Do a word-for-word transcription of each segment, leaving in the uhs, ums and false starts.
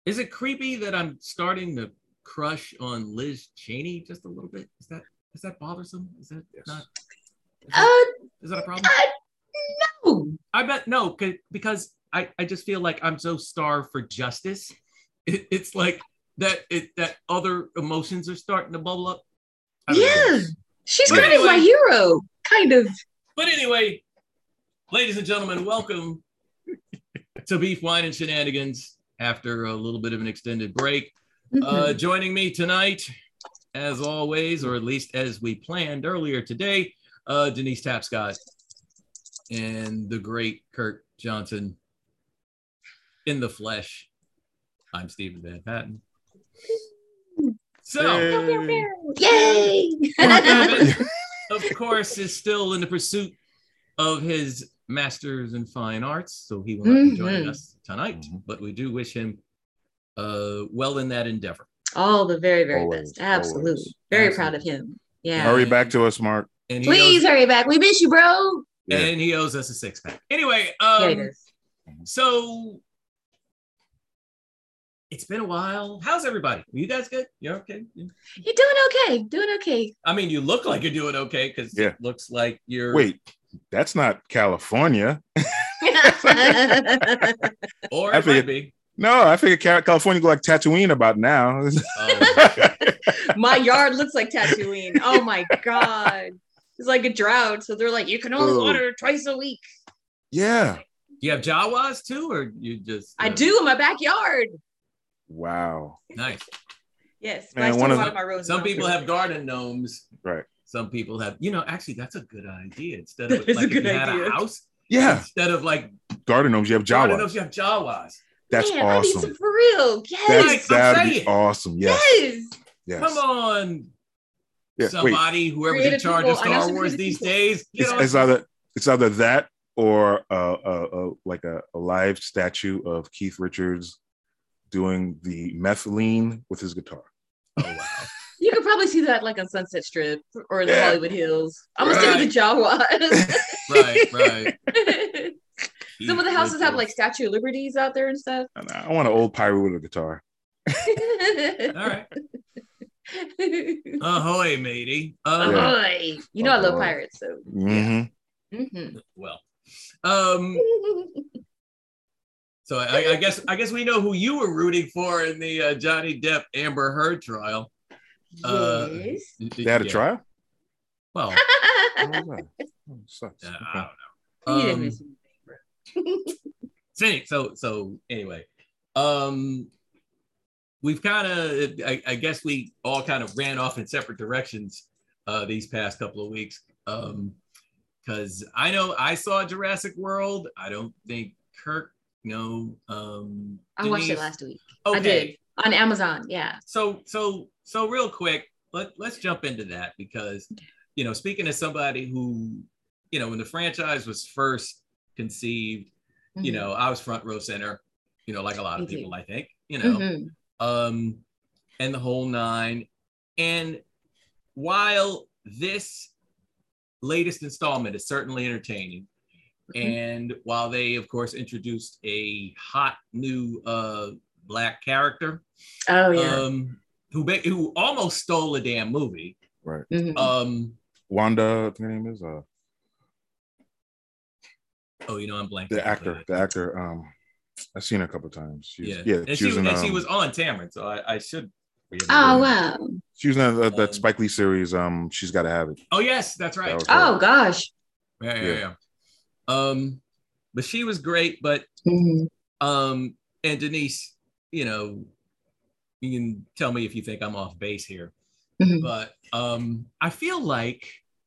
Is it creepy that I'm starting to crush on Liz Cheney just a little bit? Is that is that bothersome? Is that yes. not? Is that, uh, is that a problem? Uh, no. I bet no, because I, I just feel like I'm so starved for justice. It, it's like that it that other emotions are starting to bubble up. Yeah, she's but kind anyway, of my hero, kind of. But anyway, ladies and gentlemen, welcome to Beef, Wine, and Shenanigans after a little bit of an extended break. Mm-hmm. Uh, joining me tonight, as always, or at least as we planned earlier today, uh, Denise Tapscott and the great Kurt Johnson in the flesh. I'm Stephen Van Patten. So, yay! Yay! Of course, is still in the pursuit of his master's in fine arts, so he will not mm-hmm. be joining us tonight. But we do wish him uh, well in that endeavor. All the very, very always, best. Absolutely, always. very Absolutely. proud of him. Yeah, hurry back to us, Mark. And Please owes, hurry back. We miss you, bro. And yeah. he owes us a six pack. Anyway, um, yeah, so. It's been a while. How's everybody? Are you guys good? You're okay? Yeah. You're doing okay. Doing okay. I mean, you look like you're doing okay because yeah. it looks like you're. Wait, that's not California. Or it might be. No, I figured California go like Tatooine about now. Oh. My yard looks like Tatooine. Oh my God. It's like a drought. So they're like, you can only Ugh. water twice a week. Yeah. Do you have Jawas too, or you just? Uh... I do in my backyard. Wow. Nice. Yes. Man, one of the, my roses some people have garden gnomes. Right. Some people have, you know, actually that's a good idea. Instead of like if you idea. had a house. Yeah. Instead of like garden gnomes, you have Jawas. Garden gnomes, you have Jawas. That's Man, awesome. I need some for real. That's, Yes. that'd be awesome. Yes. Yes. yes. Come on. Yeah, somebody, wait. whoever's in charge people. of Star Wars these people. days. It's, it's either it's either that or uh, uh, uh, like a, a live statue of Keith Richards doing the methylene with his guitar. Oh wow! You could probably see that like on Sunset Strip or in the yeah. Hollywood Hills. I'm gonna right. stick with the Jawas. right, right. Some of the houses have like Statue of Liberties out there and stuff. I want an old pirate with a guitar. All right. Ahoy, matey! Um, Ahoy! You know Ahoy. I love pirates, so. Mm-hmm. Yeah. Mm-hmm. Well, um. So I, I guess I guess we know who you were rooting for in the uh, Johnny Depp Amber Heard trial. Yes. Uh, they had a yeah. trial? Well, oh, sucks. Uh, I don't know. Um, so, so so anyway, um, we've kind of I, I guess we all kind of ran off in separate directions uh, these past couple of weeks. Um, because I know I saw Jurassic World. I don't think Kirk. No, um, I Denise. watched it last week. Okay. I did on Amazon. Yeah. So, so, so, real quick, let let's jump into that because, you know, speaking as somebody who, you know, when the franchise was first conceived, mm-hmm. you know, I was front row center, you know, like a lot of Me people, too. I think, you know, mm-hmm. um, and the whole nine. And while this latest installment is certainly entertaining. And while they, of course, introduced a hot new uh, black character, oh yeah, um, who who almost stole a damn movie, right? Mm-hmm. Um, Wanda, her name is. Uh, oh, you know, I'm blanking. The actor, the actor. Um, I've seen her a couple of times. She was, yeah, yeah. And she, she was in, and um, she was on Tamron, so I, I should. Oh wow! She was in that, that Spike Lee series. Um, She's Gotta Have It. Oh yes, that's right. That oh gosh. Yeah, yeah, yeah. yeah. Um, but she was great, but mm-hmm. um, and Denise, you know, you can tell me if you think I'm off base here, mm-hmm. but um, I feel like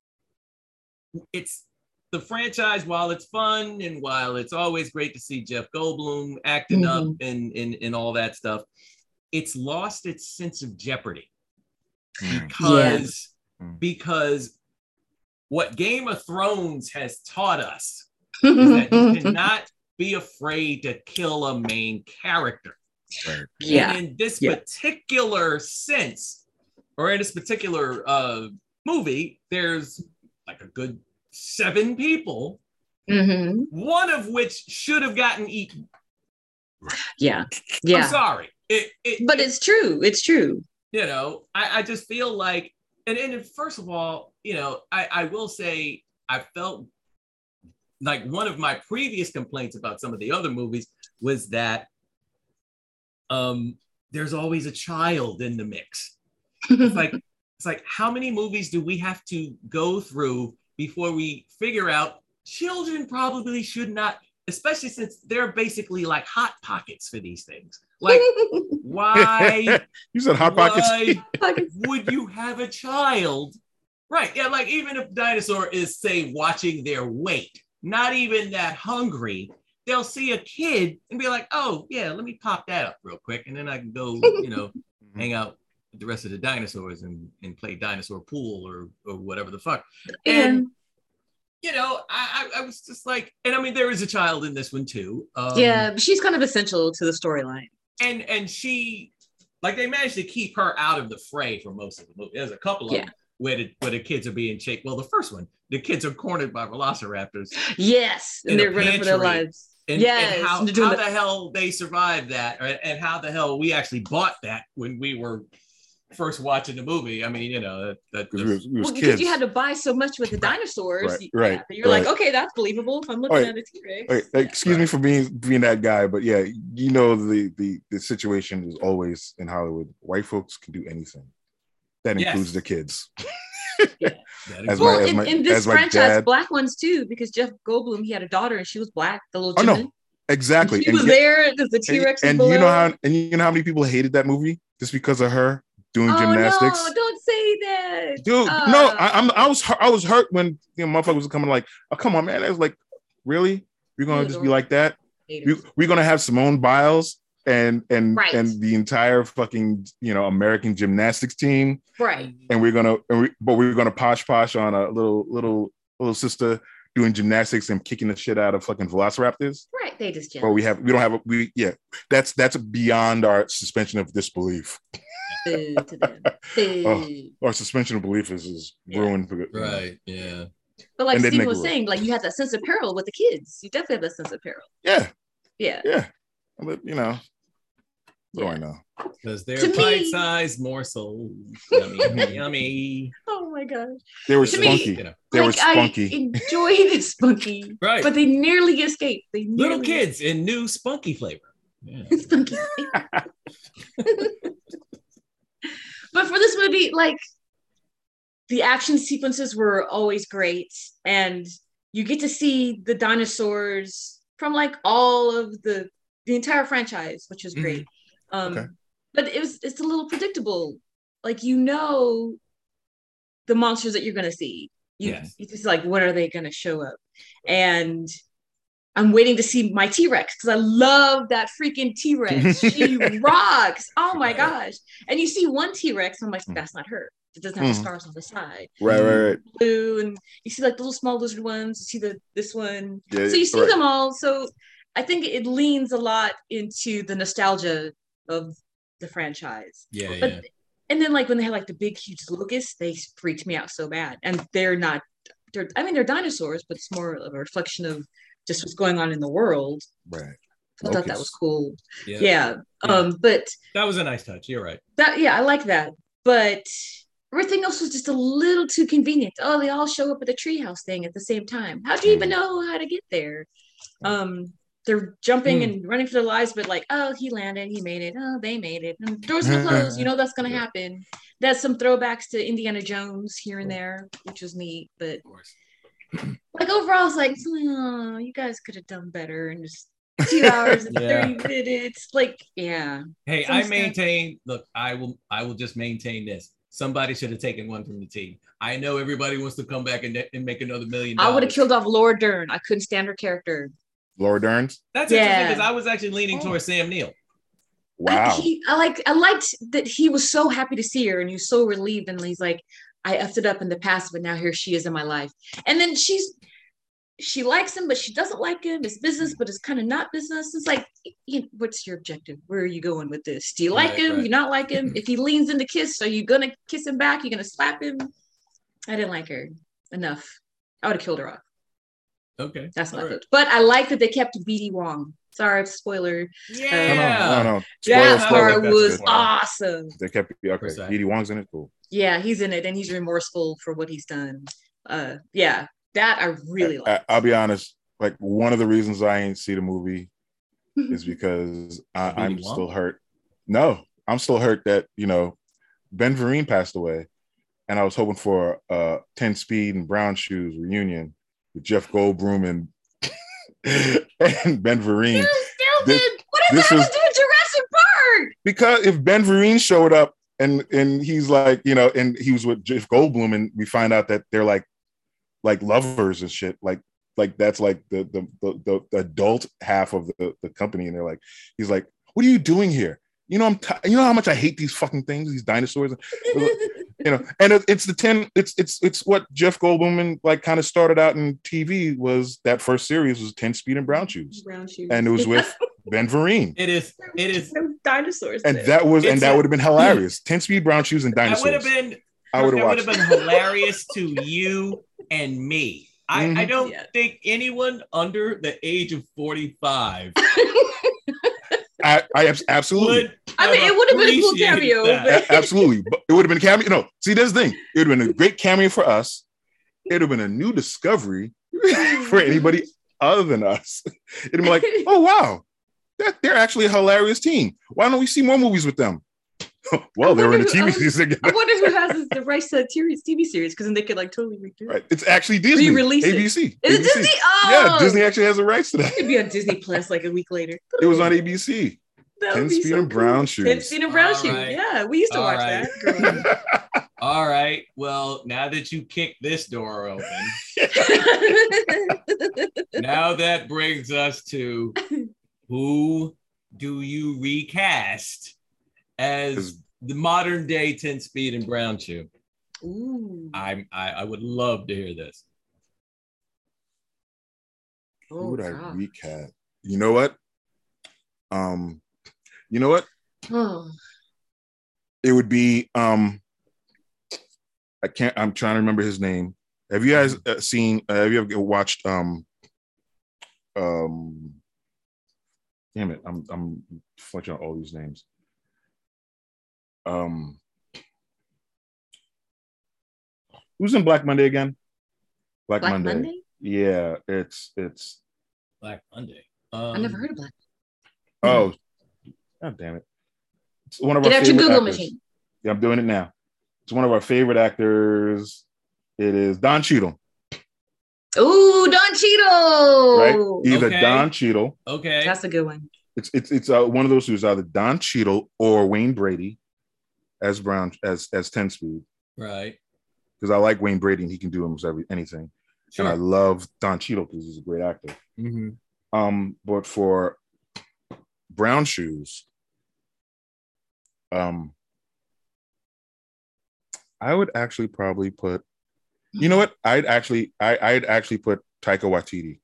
it's the franchise. While it's fun and while it's always great to see Jeff Goldblum acting mm-hmm. up and, and and all that stuff, it's lost its sense of jeopardy because yeah. because what Game of Thrones has taught us. Is that you cannot be afraid to kill a main character. Right. Yeah. And in this yeah. particular sense, or in this particular uh, movie, there's like a good seven people, mm-hmm. one of which should have gotten eaten. Yeah. Yeah. I'm sorry. it, it, but it, it's true. It's true. You know, I, I just feel like, and, and first of all, you know, I, I will say I felt like one of my previous complaints about some of the other movies was that um, there's always a child in the mix. It's like, it's like, how many movies do we have to go through before we figure out children probably should not, especially since they're basically like hot pockets for these things. Like, why? You said hot why pockets. would you have a child? Right. Yeah. Like, even if dinosaur is, say, watching their weight, not even that hungry, they'll see a kid and be like, oh, yeah, let me pop that up real quick. And then I can go, you know, hang out with the rest of the dinosaurs and, and play dinosaur pool or, or whatever the fuck. And, you know, I, I was just like, and I mean, there is a child in this one too. Um, yeah, she's kind of essential to the storyline. And and she, like, they managed to keep her out of the fray for most of the movie. There's a couple of yeah. them where the, where the kids are being chased. Well, the first one, the kids are cornered by velociraptors. Yes, and they're running for their lives. And, yes, and how, how the, the hell they survived that, or, and how the hell we actually bought that when we were first watching the movie. I mean, you know, that, that we was, we was well, because you had to buy so much with the dinosaurs, right? right yeah, you're right. like, okay, that's believable. If I'm looking right. at a T-Rex. Right. Yeah. Excuse right. me for being being that guy, but yeah, you know, the the the situation is always in Hollywood. White folks can do anything. That yes. includes the kids. yeah. As well, my, as in, my, in this franchise, dad, black ones too, because Jeff Goldblum, he had a daughter and she was black. The little gymnast. Oh, no. Exactly. And she and was yet, there because the T-Rex. And, and you know how and you know how many people hated that movie just because of her doing oh, gymnastics. No, don't say that, dude. Uh, no, I, I'm. I was. I was hurt when you know motherfuckers was coming like, oh come on, man. I was like, really? We're gonna just be like that? We, we're gonna have Simone Biles and and right. and the entire fucking you know American gymnastics team, right? And we're gonna, and we, but we're gonna posh posh on a little little little sister doing gymnastics and kicking the shit out of fucking velociraptors. Right, they just. Well, we have. We don't have. A, we yeah. That's that's beyond our suspension of disbelief. Boo to them. Boo. Oh, our suspension of belief is, is yeah. ruined. For, right. Yeah. But like Steve was saying, like you have that sense of peril with the kids. You definitely have that sense of peril. Yeah. Yeah. Yeah. But you know, what yeah. do I know? Because they're bite-sized morsels. Yummy, yummy. Oh my gosh. They were to spunky. Me, they like, were spunky. I enjoyed spunky. Right. But they nearly escaped. They nearly Little kids escaped. In new spunky flavor. Yeah. Spunky. But for this movie, like the action sequences were always great, and you get to see the dinosaurs from like all of the the entire franchise, which is great. Mm-hmm. Um, okay. But it was it's a little predictable. Like you know the monsters that you're gonna see. You, yes. you just like when are they gonna show up? And I'm waiting to see my T-Rex because I love that freaking T-Rex. She rocks. Oh my gosh. And you see one T-Rex, and I'm like, that's not her. It doesn't have mm. the scars on the side. Right, right, right. Blue, and you see like the little small lizard ones. You see the this one. Yeah, so you see right. them all. So I think it leans a lot into the nostalgia of the franchise. Yeah, but, yeah. And then like when they had like the big huge locusts, they freaked me out so bad. And they're not, they're I mean they're dinosaurs, but it's more of a reflection of just what's going on in the world. Right. I thought that was cool. Yeah. yeah. yeah. Um, but that was a nice touch. You're right. That yeah, I like that. But everything else was just a little too convenient. Oh, they all show up at the treehouse thing at the same time. How do you mm. even know how to get there? Um, they're jumping mm. and running for their lives, but like, oh, he landed, he made it. Oh, they made it. And doors are closed. You know that's gonna happen. That's some throwbacks to Indiana Jones here and there, which was neat. But of course. Like overall, it's like, oh, you guys could have done better in just two hours and yeah. thirty minutes. Like, yeah. Hey, Some I maintain. Stuff. Look, I will. I will just maintain this. Somebody should have taken one from the team. I know everybody wants to come back and, and make another million. I would have killed off Laura Dern. I couldn't stand her character. Laura Dern's. That's yeah. interesting because I was actually leaning oh. towards Sam Neill. Wow. I, he, I like. I liked that he was so happy to see her, and he was so relieved, and he's like, I effed it up in the past, but now here she is in my life. And then she's, she likes him, but she doesn't like him. It's business, but it's kind of not business. It's like, you know, what's your objective? Where are you going with this? Do you like right, him? Right. You not like him? If he leans in to kiss, are you going to kiss him back? You're going to slap him? I didn't like her enough. I would have killed her off. Okay. That's not right. good. But I like that they kept B D Wong. Sorry, spoiler. Yeah. No, no, no, no. That Spoiler, part spoiler. was Good. awesome. They kept okay. Precisely. Edie Wong's in it. Cool. Yeah, he's in it, and he's remorseful for what he's done. Uh, yeah, that I really I, like. I'll be honest. Like one of the reasons I ain't see the movie is because I, I'm Wong? still hurt. No, I'm still hurt that you know Ben Vereen passed away, and I was hoping for a ten Speed and Brown Shoes reunion with Jeff Goldblum and and Ben Vereen. This, what does that have to do with Jurassic Park? Because if Ben Vereen showed up and and he's like, you know, and he was with Jeff Goldblum, and we find out that they're like like lovers and shit, like like that's like the the the, the adult half of the, the company, and they're like, he's like, what are you doing here? You know, I'm t- you know how much I hate these fucking things, these dinosaurs. You know, and it, it's the ten. It's it's it's what Jeff Goldblum and like kind of started out in T V was that first series was ten Speed and Brown Shoes, Brown Shoes, and it was with Ben Vereen. It is. It is. No dinosaurs, and there. that was It's and that a- would have been hilarious. ten Speed, Brown Shoes, and I dinosaurs. would have been. I would have That would watched. have been hilarious to you and me. I, Mhm. I don't Yeah. think anyone under the age of forty-five I, I abs- absolutely, would. I mean, it would have been a cool appreciated cameo, that. but- A- absolutely. But it would have been a cameo. No, see, that's the thing. It would have been a great cameo for us. It would have been a new discovery for anybody other than us. It'd be like, oh wow, that they're actually a hilarious team. Why don't we see more movies with them? Well, they were in a wonder T V who- series I together. wonder who has the rights to that T V series, because then they could like totally redo it. Right. It's actually Disney. Re-release it. A B C. Is it A B C. Disney? Oh, Yeah, Disney actually has the rights to that. It'd be on Disney Plus like a week later. It was on A B C. That would ten be Speed so and Brown cool. Shoes. ten Speed and Brown All Shoes. right. Yeah, we used to All watch right. that. growing up. All right. Well, now that you kicked this door open, now that brings us to who do you recast as As- the modern day ten Speed and Brown Shoe? Ooh. I'm I, I would love to hear this. Who Oh, would I God. recast? You know what? Um, you know what? Oh. It would be um. I can't. I'm trying to remember his name. Have you guys uh, seen? Uh, have you ever watched? Um. Um. Damn it! I'm I'm flinching on all these names. Um. Who's in Black Monday again? Black, Black Monday. Monday? Yeah, it's it's. Black Monday. Um, I never heard of Black. Oh, God damn it! It's one of Get our out your favorite Google actors. machine. Yeah, I'm doing it now. It's one of our favorite actors. It is Don Cheadle, Ooh, Don Cheadle. right? Either Okay. Don Cheadle. Okay. That's a good one. It's it's it's uh, one of those who's either Don Cheadle or Wayne Brady as Brown as as ten Speed, Right. because I like Wayne Brady and he can do almost every anything, Sure. and I love Don Cheadle because he's a great actor. Mm-hmm. Um, but for Brown Shoes, um, I would actually probably put. You know what? I'd actually I I'd actually put Taika Waititi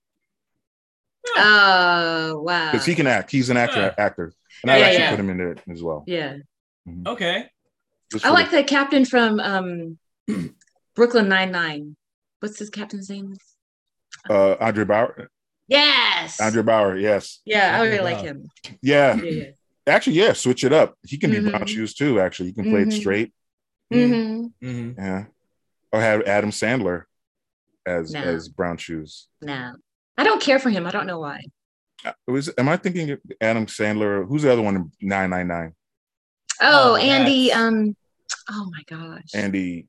Oh, wow. because he can act. He's an actor Yeah. actor, and I'd Yeah, actually yeah. put him in there as well. Yeah. Okay. Just I for like the- the captain from um Brooklyn Nine-Nine. What's his captain's name? uh, Andre Bauer. Yes. Andre Bauer, yes, Yeah, I Andre really like Bauer. him. yeah. Yeah, yeah. Actually, yeah. Switch it up. He can be Mhm. Brown Shoes too. Actually, he can play it Mhm. straight. Mm-hmm. Mm-hmm. Yeah, or have Adam Sandler as No. as Brown Shoes. No. I don't care for him. I don't know why. Uh, Was am I thinking of Adam Sandler? Who's the other one in nine nine nine? Oh, Oh, Andy. that's- Um. Oh my gosh. Andy.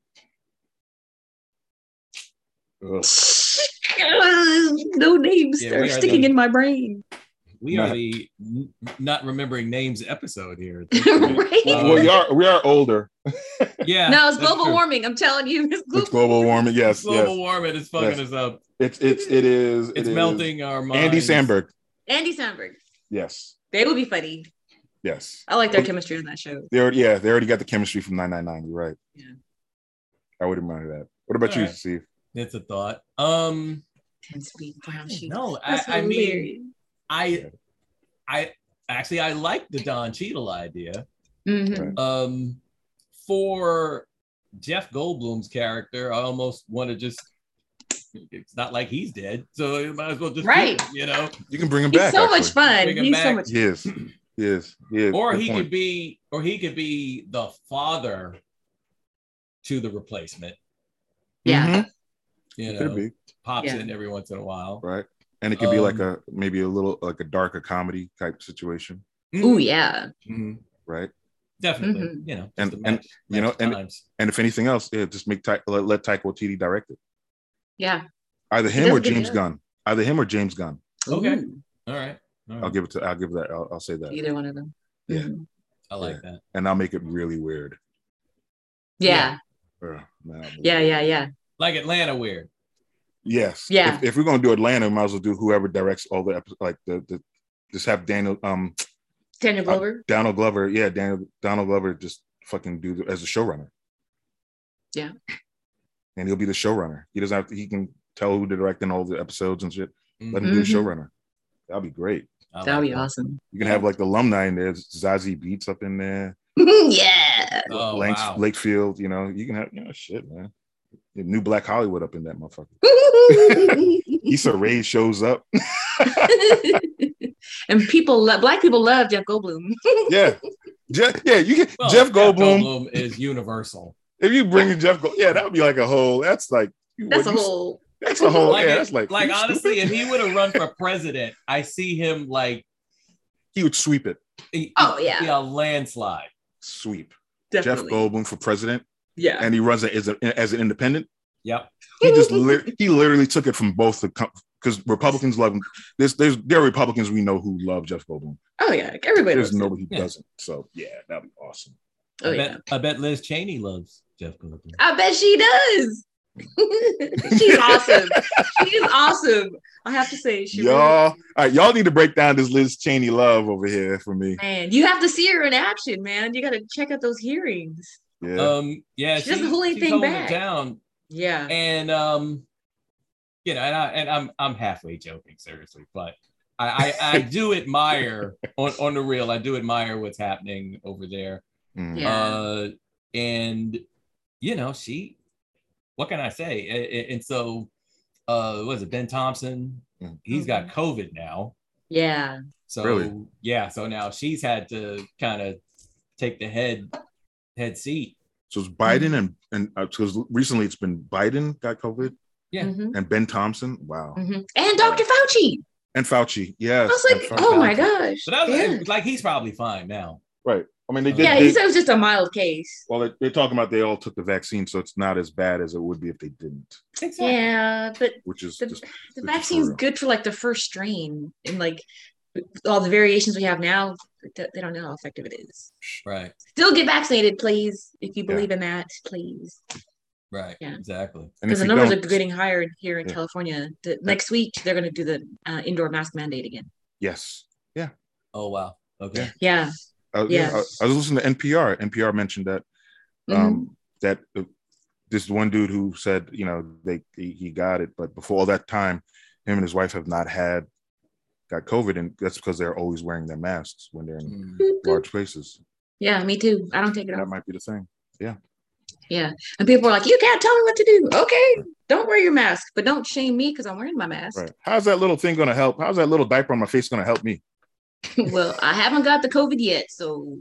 Ugh. No names. Yeah, They're we are sticking the- in my brain. We No. are the n- not remembering names episode here. Right? Uh, we are we are older. Yeah. No, it's that's global true. warming. I'm telling you. It's global, It's global warming. Yes, Global yes. warming is fucking Yes. us up. It's it's it is. it It's is melting our minds. Andy Samberg. Andy Samberg. Yes, They would be funny. yes. I like their chemistry on that show. They already, yeah, they already got the chemistry from nine nine nine. You're right. Yeah. I wouldn't mind that. What about All you, right. Steve? It's a thought. Um, Ten Speed Brown Shoes. no, I, That's I mean, hilarious. I, I actually I like the Don Cheadle idea. Mhm. Right. Um, for Jeff Goldblum's character, I almost want to just it's not like he's dead, so you might as well just right. keep him, you know. You can bring him He's back. so actually. much fun. Bring him He's back. so much. Yes, yes, yeah. Or good he point. could be, or he could be the father to the replacement. Yeah. Mhm. You Could know, be pops Yeah. in every once in a while. right, and it could be like Um, a maybe a little like a darker comedy type situation, Oh yeah. Mhm. right? Definitely. Mhm. You know, just And to and match, you know, match and times. and if anything else, yeah, just make Ty, let, let Taika Waititi direct it. Yeah. Either He him does or a good James job. Gunn. Either him or James Gunn. Okay. Ooh, All right. All right. I'll give it to. I'll give that. I'll, I'll say that. either one of them. Yeah. Mhm. I like that. And I'll make it really weird. Yeah. Ugh, man, I'll make Yeah. it- Yeah. Yeah. Like Atlanta weird. Yes. Yeah. If, if we're gonna do Atlanta, we might as well do whoever directs all the episodes. Like the, the just have Daniel um Daniel Glover. Donald Glover. Yeah, Daniel Donald Glover just fucking do the, as a showrunner. Yeah. And he'll be the showrunner. He doesn't have to. He can tell who to direct in all the episodes and shit. Let him Mhm. do the showrunner. That'll be great. I That'd like be that. awesome. You can have like the alumni in there. Zazie Beats up in there. Yeah. Oh, Lanks, wow. Lakefield. You know, you can have you know shit, man. New Black Hollywood up in that motherfucker. Issa Rae shows up. And people love black people love Jeff Goldblum. Yeah, Jeff, yeah, you can Well, Jeff Goldblum. Goldblum is universal. If you bring in Jeff Goldblum, yeah, that would be like a whole. That's like That's what a you- whole. That's a whole. Like, yeah, it- that's like like you honestly, stupid? if he would have run for president, I see him like He would sweep it. he- Oh, he'd yeah. be a landslide. Sweep. Definitely. Jeff Goldblum for president, Yeah. and he runs it as, a, as an independent. Yep. He just li- he literally took it from both the because Republicans love him. There's there's there are Republicans we know who love Jeff Goldblum. Oh yeah. Everybody There's loves it. nobody who Yeah. doesn't. So yeah, that'd be awesome. Oh I yeah. bet I bet Liz Cheney loves Jeff Goldblum. I bet she does. She's awesome. She is awesome. I have to say, she y'all, really, all right, y'all need to break down this Liz Cheney love over here for me. man, you have to see her in action, man. You got to check out those hearings. Yeah, Um, yeah, She doesn't hold she's anything holding back. it down, Yeah. and um, you know, and I and I'm I'm halfway joking, seriously, but I I, I do admire on on the real. I do admire what's happening over there. Mm. Yeah. Uh, and you know, she. What can I say? And, and so, uh, was it Ben Thompson? Mm. He's got COVID now. Yeah. So Really? yeah, so now she's had to kind of take the head head seat. So it's Biden and and because recently it's been Biden got COVID Yeah. Mhm. and Ben Thompson. Wow. Mhm. And Doctor Fauci. And Fauci. Yes. I was and like, Fauci. oh my gosh. But that was Yeah. like he's probably fine now. Right. I mean, they did. Yeah, they, he said it was just a mild case. well, they, they're talking about they all took the vaccine, so it's not as bad as it would be if they didn't. Exactly. Yeah, but Which is the, just the which is vaccine's for real. good for like the first strain, and like all the variations we have now, they they don't know how effective it is. Right. Still get vaccinated, please, if you Yeah. believe in that, please. Right. Yeah. Exactly. And if Because the you numbers don't- are getting higher here in Yeah. California. The, next week, they're going to do the uh, indoor mask mandate again. Yes. Oh wow. Okay. Yeah. Uh, yeah. Yeah. I, I was listening to N P R. N P R mentioned that Mhm. um, that uh, this one dude who said, you know, they he, he got it, but before all that time, him and his wife have not had got COVID, and that's because they're always wearing their masks when they're in Mm. large places. Yeah, me too. I don't take it That off. might be the thing. Yeah. And people are like, you can't tell me what to do. Okay, don't wear your mask, but don't shame me because I'm wearing my mask. Right? How's that little thing going to help? How's that little diaper on my face going to help me? Well, I haven't got the COVID yet, so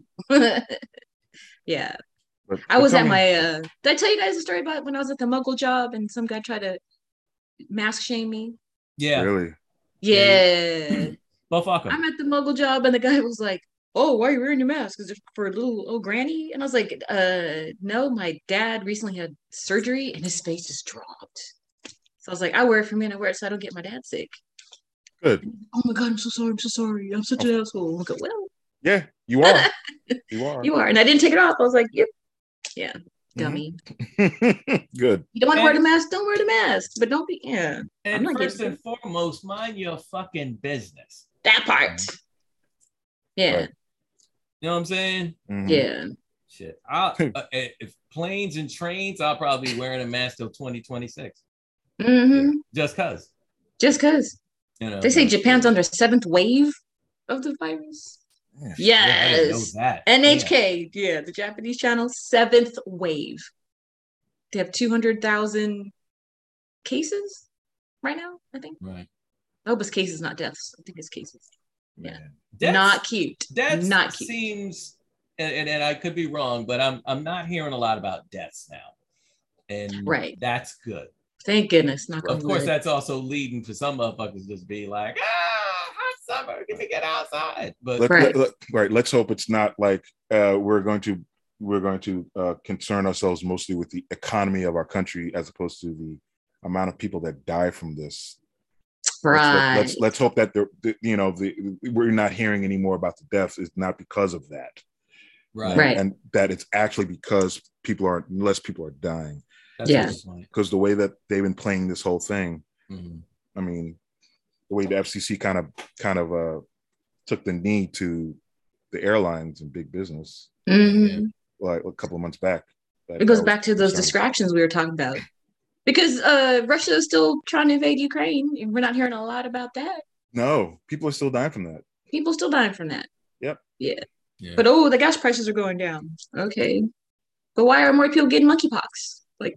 yeah. But, I but was tell at me- my uh did I tell you guys a story about when I was at the muggle job and some guy tried to mask shame me? Yeah. really. Yeah. Well, fuck him. I'm at the muggle job and the guy was like, oh, why are you wearing your mask? Is it for a little old granny? And I was like, uh no, my dad recently had surgery and his face just dropped. So I was like, I wear it for me and I wear it so I don't get my dad sick. Good. Oh my god, I'm so sorry, I'm so sorry. I'm such an asshole. I'm like, well, Yeah, you are. You are. you are. And I didn't take it off. I was like, yep. Yeah. Mhm. Dummy. Good. You don't want to wear the And- mask, don't wear the mask. But don't be yeah. I'm And not first getting and foremost, mind your fucking business. that part. Yeah. Right. You know what I'm saying? Mhm. Yeah. Shit. I'll, uh, if planes and trains, I'll probably be wearing a mask till twenty twenty-six. hmm Just cause. Just because. You know. They say Japan's under seventh wave of the virus. Yeah. Yeah, I didn't know Yes. that. N H K, yeah, the Japanese channel, seventh wave. They have two hundred thousand cases. right now, I think. Right. I hope his case is not deaths. I think his case is yeah. That's, not cute. That not cute. seems and, and, and I could be wrong, but I'm I'm not hearing a lot about deaths now. And right. that's good. Thank goodness. Not of course, that's also leading for some motherfuckers just be like, ah, hot summer, get me get outside. But let, right. Let, let, right, let's hope it's not like uh, we're going to we're going to uh, concern ourselves mostly with the economy of our country as opposed to the amount of people that die from this. Right. Let's let's, let's hope that the, the you know the we're not hearing any more about the deaths is not because of that. Right. And, right. and that it's actually because people are less people are dying. That's yeah. Because the way that they've been playing this whole thing, mm-hmm. I mean, the way the F C C kind of kind of uh, took the knee to the airlines and big business, mm-hmm. like a couple of months back. That, it goes back to those distractions we were talking about. Because uh, Russia is still trying to invade Ukraine, and we're not hearing a lot about that. No, people are still dying from that. People still dying from that. Yep. Yeah. yeah. But oh, the gas prices are going down. Okay. But why are more people getting monkeypox? Like.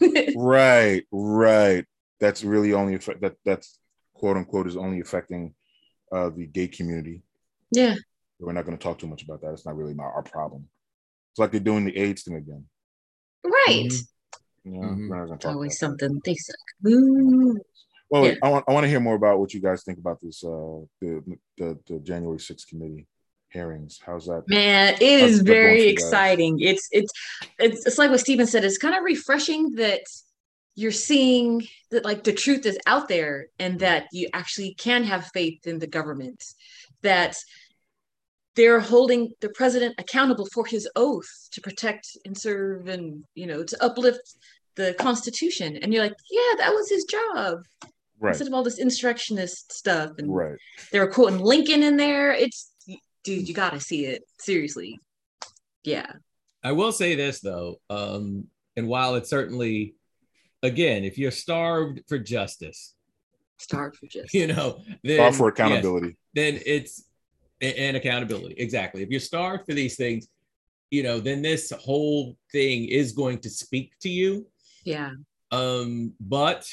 right, right. That's really only affect that. That's quote unquote is only affecting uh, the gay community. Yeah. We're not going to talk too much about that. It's not really not our problem. It's like they're doing the AIDS thing again. Right. Mm-hmm. Yeah, mm-hmm. we're not going to talk always about something. That. They suck. Ooh. Well, yeah. I want I want to hear more about what you guys think about this uh, the, the the January sixth committee hearings. How's that? Man, it is very exciting. It's it's it's it's like what Steven said. It's kind of refreshing that you're seeing that like the truth is out there and that you actually can have faith in the government. That they're holding the president accountable for his oath to protect and serve and, you know, to uplift the Constitution. And you're like, yeah, that was his job. Right. Instead of all this insurrectionist stuff. And right. they were quoting Lincoln in there. It's, dude, you got to see it. Seriously. Yeah. I will say this, though. Um, and while it's certainly, again, if you're starved for justice, starved for justice, you know, then, starved for accountability, yes, then it's, and accountability. Exactly. If you're starved for these things, you know, then this whole thing is going to speak to you. Yeah. Um, but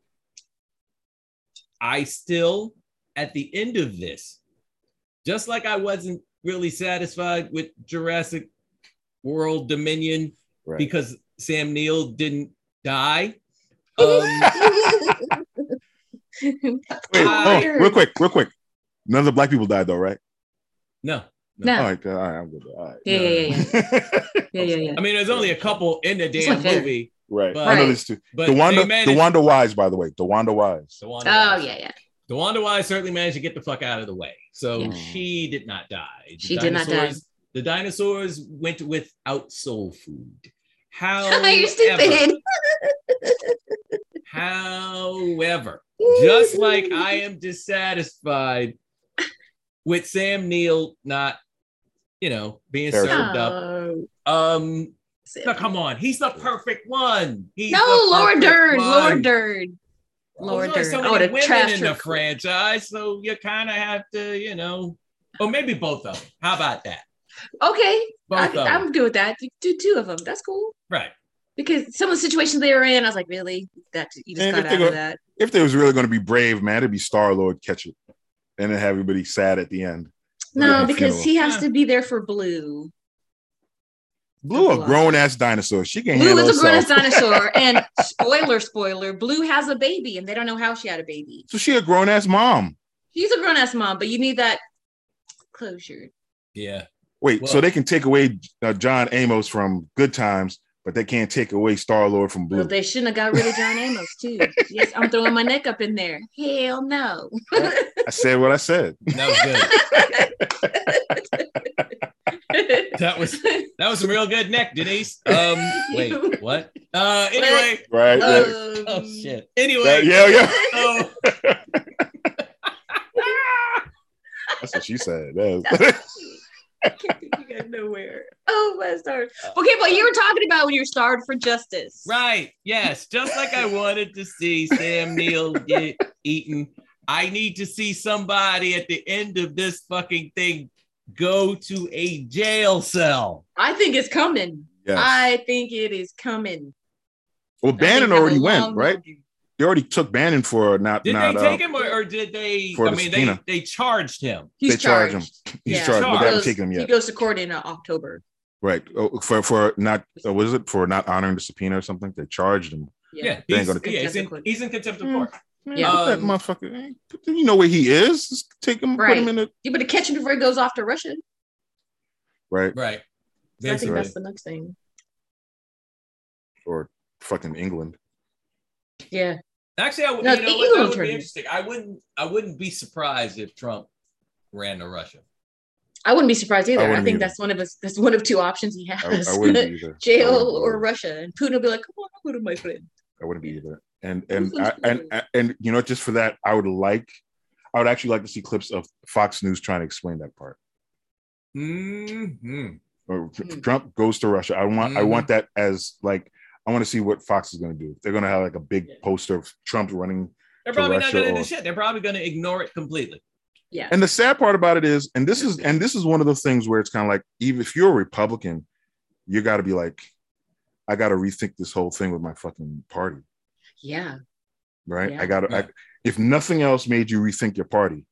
I still, at the end of this, just like I wasn't really satisfied with Jurassic World Dominion right. because Sam Neill didn't die. Um, Wait, oh, real quick, real quick. None of the black people died though, right? No. No. All right, all right, I'm good. All right. Yeah, no. yeah, yeah. yeah, yeah, yeah. I mean, there's only a couple in the damn movie. Right. But, I know this too. DeWanda, managed... DeWanda Wise, by the way. DeWanda Wise. DeWanda oh, Wise. yeah, yeah. DeWanda Wise certainly managed to get the fuck out of the way. So yeah. she did not die. The she did not die. The dinosaurs went without soul food. How You're stupid. However, just like I am dissatisfied with Sam Neill not, you know, being Fair served up. Um, no, come on, he's the perfect one. He's no, Laura Dern, Laura Dern, Laura well, Dern. So many women in the franchise, so you kind of have to, you know, or maybe both of them. How about that? Okay, both I, I'm good with that. Do two of them. That's cool. Right. Because some of the situations they were in, I was like, really? That you just and got out go, of that? If they was really going to be brave, man, it'd be Star-Lord catch it, and then have everybody sad at the end. No, because funeral. he has yeah. to be there for Blue. Blue, a grown ass dinosaur. She can Blue handle is a grown ass herself. dinosaur, and spoiler, spoiler, Blue has a baby, and they don't know how she had a baby. So she a grown ass mom. She's a grown ass mom, but you need that closure. Yeah. Wait, well, so they can take away uh, John Amos from Good Times, but they can't take away Star-Lord from Blue. Well, they shouldn't have got rid of John Amos too. Yes, I'm throwing my neck up in there. Hell no. I said what I said. That was good. that was that was some real good neck, Denise. Um, wait, what? Uh, anyway, right. Uh, right. Oh shit. Anyway, that, yeah, yeah. Oh. That's what she said. That was... I can't think you got nowhere. Oh my stars. Okay, but you were talking about when you were starved for justice. Right. Yes. Just like I wanted to see Sam Neill get eaten, I need to see somebody at the end of this fucking thing go to a jail cell. I think it's coming. Yes. I think it is coming. Well, Bannon already went, right? they already took Bannon for not. Did not, they take uh, him, or, or did they? for I the mean, subpoena. they they charged him. He's they charge charged. him. He's Yeah. charged, but they Charged. haven't Goes- taken him He yet. goes to court in uh, October. Right. Oh, for for not uh, what is it? For not honoring the subpoena or something. They charged him. Yeah, They ain't he's, gonna- yeah, he's, in, Contempt of he's in contempt of Hmm. court. Man, Yeah. put that Um, motherfucker. You know where he is. Just take him, put Right. him in it. You better catch him before he goes off to Russia. Right. Right. So I think Basically. that's the next thing. Or fucking England. Yeah. Actually, I, would- No, you know the what, that England would be tournament. interesting. I wouldn't I wouldn't be surprised if Trump ran to Russia. I wouldn't be surprised I either. I, wouldn't think either. that's one of us. That's one of two options he I, has: I wouldn't be either. I jail wouldn't be or either. Russia. And Putin will be like, "Come on, I'm with my friend." I wouldn't be Yeah. either. And and England's I, and, cool. and and you know, just for that, I would like, I would actually like to see clips of Fox News trying to explain that part. Mm-hmm. Or Hmm. Trump goes to Russia. I want I Mhm. want that as like I want to see what Fox is going to do. They're going to have like a big Yeah. poster of Trump running. They're To probably Russia not going to or- do shit. They're probably going to ignore it completely. Yeah. And the sad part about it is, and this is and this is one of those things where it's kind of like, even if you're a Republican, you got to be like, I got to rethink this whole thing with my fucking party, Yeah. right? Yeah. I got to. Yeah. If nothing else made you rethink your party,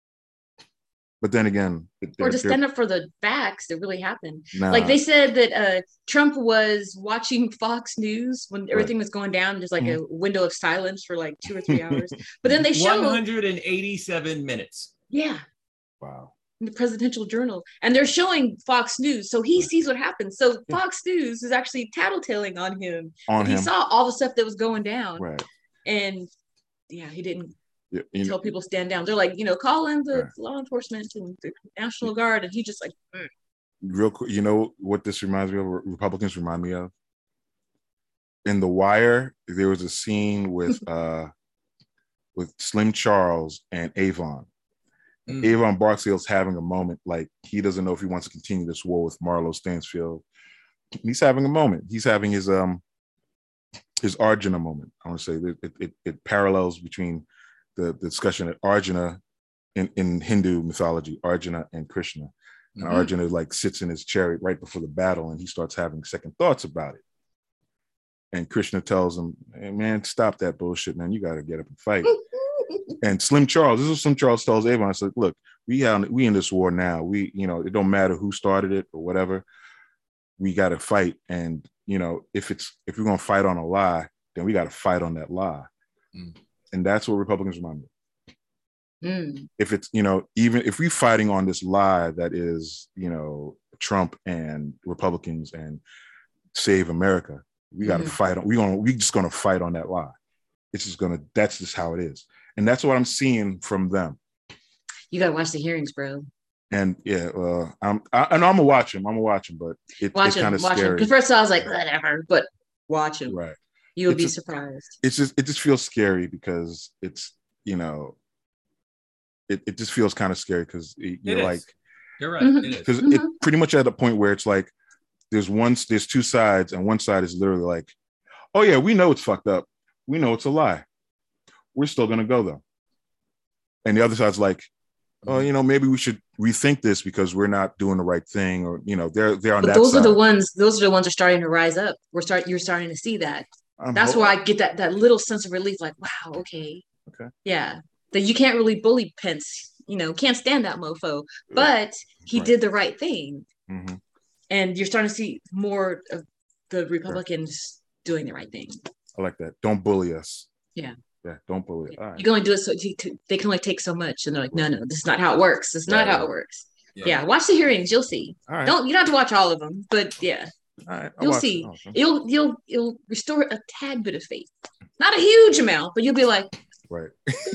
but then again, it- Or they're- to stand up for the facts that really happened. nah, Like they said that uh, Trump was watching Fox News when everything was going down. There's like a window of silence for like two or three hours. But then they one show, hundred eighty-seven minutes. yeah, wow. in the Presidential Journal, and they're showing Fox News, so he sees what happens. So Fox News is actually tattletaling on him. On He him, saw all the stuff that was going down, right? and yeah, he didn't Yeah, you know, tell people stand down. They're like, you know, call in the Right. law enforcement and the National Guard, and he just like, mm. real quick, you know what this reminds me of? Republicans remind me of. In The Wire, there was a scene with uh with Slim Charles and Avon. Mm. Avon Barksdale's having a moment, like he doesn't know if he wants to continue this war with Marlo Stansfield. He's having a moment. He's having his um his Arjuna moment. I want to say that it, it, it parallels between the, the discussion at Arjuna in, in Hindu mythology, Arjuna and Krishna. And Mhm. Arjuna like sits in his chariot right before the battle and he starts having second thoughts about it. And Krishna tells him, hey, man, stop that bullshit, man. You got to get up and fight. And Slim Charles, this is Slim Charles tells Avon, I said, look, we have, we in this war now. We, you know, it don't matter who started it or whatever. We got to fight. And, you know, if it's, if we're going to fight on a lie, then we got to fight on that lie. Mm. And that's what Republicans remind me. Mm. If it's, you know, even if we're fighting on this lie that is, you know, Trump and Republicans and Save America, we got to Mhm. fight on, we going we just going to fight on that lie. It's just going to, that's just how it is. And that's what I'm seeing from them. You gotta watch the hearings, bro. And yeah, uh, I'm, I, and I'm gonna watch them. I'm gonna watch them, but it, Watch it's him, kind of watch him. scary. Because first I was like, whatever, but watch him. Right. You'll It's be a- surprised. It's just, it just feels scary because it's, you know, it, it just feels kind of scary because you're is. like, You're right. Mhm. It is. because it Mhm. pretty much at a point where it's like there's one there's two sides and one side is literally like, oh yeah, we know it's fucked up, we know it's a lie, we're still gonna go though, and the other side's like, oh, you know, maybe we should rethink this because we're not doing the right thing, or you know, they're they're on But that those side. are the ones. Those are the ones that are starting to rise up. We're start. You're starting to see that. I'm That's ho- where I get that that little sense of relief. Like, wow, okay, Okay. yeah. That you can't really bully Pence. You know, can't stand that mofo. But he Right. did the right thing, Mhm. and you're starting to see more of the Republicans doing the right thing. I like that. Don't bully us. Yeah. Yeah. Don't bully. All You right. can only do it so to, to- they can only take so much, and they're like, no, no, this is not how it works. This is not Right, how right. it works. Yeah. Yeah, watch the hearings. You'll see. All right. Don't you don't have to watch all of them, but yeah, All right. I'll you'll watch see. it. Awesome. You'll you'll you'll restore a tad bit of faith. Not a huge amount, but you'll be like, Right.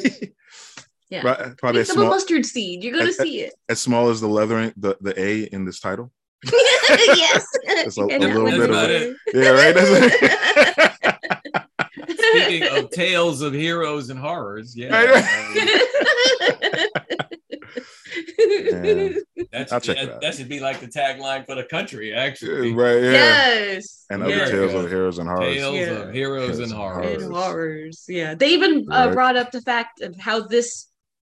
yeah. Right. Probably as Pick up a small, mustard seed. You're gonna Uh, uh, see it. as small as the leathering, the, the A in this title. Yes. It's a- And a that little one bit of there. Yeah, right. That's Speaking of tales of heroes and horrors, yeah, Right, um, Yeah. that's, I'll check that, it out. that should be like the tagline for the country, actually. right. Yeah. Yes. And Yeah. other tales of heroes and horrors. Tales Yeah. of heroes Heroes and and horrors. And horrors. Yeah. They even uh, Right. brought up the fact of how this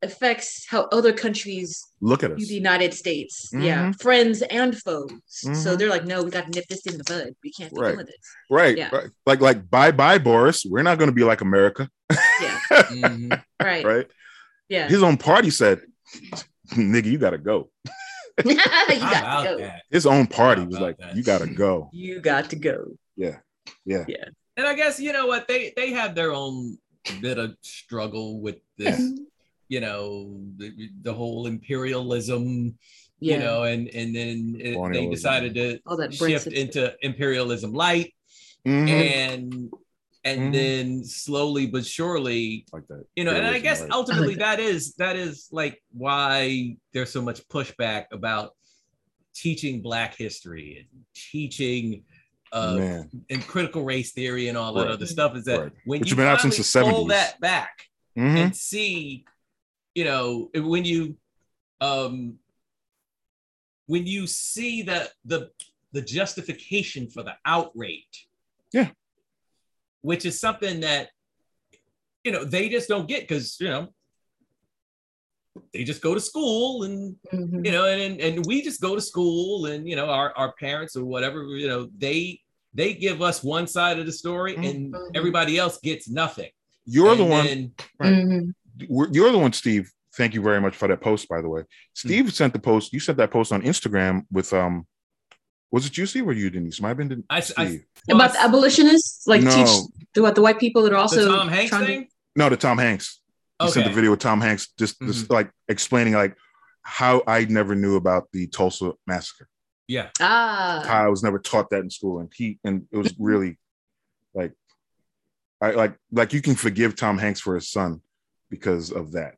affects how other countries look at us. view the United States. Mhm. Yeah, friends and foes. So Mhm. they're like, no, we got to nip this in the bud. We can't be Right. doing this. Right, Yeah. right. Like, like, bye, bye, Boris. We're not going to be like America, Yeah, Mhm. right. right? Yeah, His own party said, "Nigga, you got to go." you How got to about go. that? His own party How was about like, that? "You got to go." You got to go. Yeah, yeah. And I guess you know what they they have their own bit of struggle with this, you know, the, the whole imperialism, Yeah. you know, and and then it, they Colonialism. decided to All that shift Brexit into imperialism light, Mhm. and and Mhm. then slowly but surely, Like that. you know, and I Imperialism, guess right. ultimately I like that is that is like why there's so much pushback about teaching Black history and teaching uh Man. and critical race theory and all that Right. other stuff, is that Right. when Which you have been out finally since the pull seventies. that back Mhm. and see, you know, when you um when you see the the the justification for the outrage, Yeah. which is something that, you know, they just don't get, because, you know, they just go to school and, Mhm. you know, and and we just go to school, and, you know, our, our parents or whatever, you know, they they give us one side of the story, Mhm. and Mhm. everybody else gets nothing. You're And the one. then- Right. Mhm. We're- You're the one, Steve. Thank you very much for that post, by the way. Steve sent the post. You sent that post on Instagram with um. Was it you, Steve, or you, Denise? Might have been Den- I, I Steve. well, About the abolitionists, like No. teach the what the white people that are the also Tom Hanks trying thing. to. No, the Tom Hanks. He sent the Okay. video with Tom Hanks, just, just like explaining like how I never knew about the Tulsa massacre. Yeah. Ah. How I was never taught that in school, and he and it was really like, I like like you can forgive Tom Hanks for his son because of that.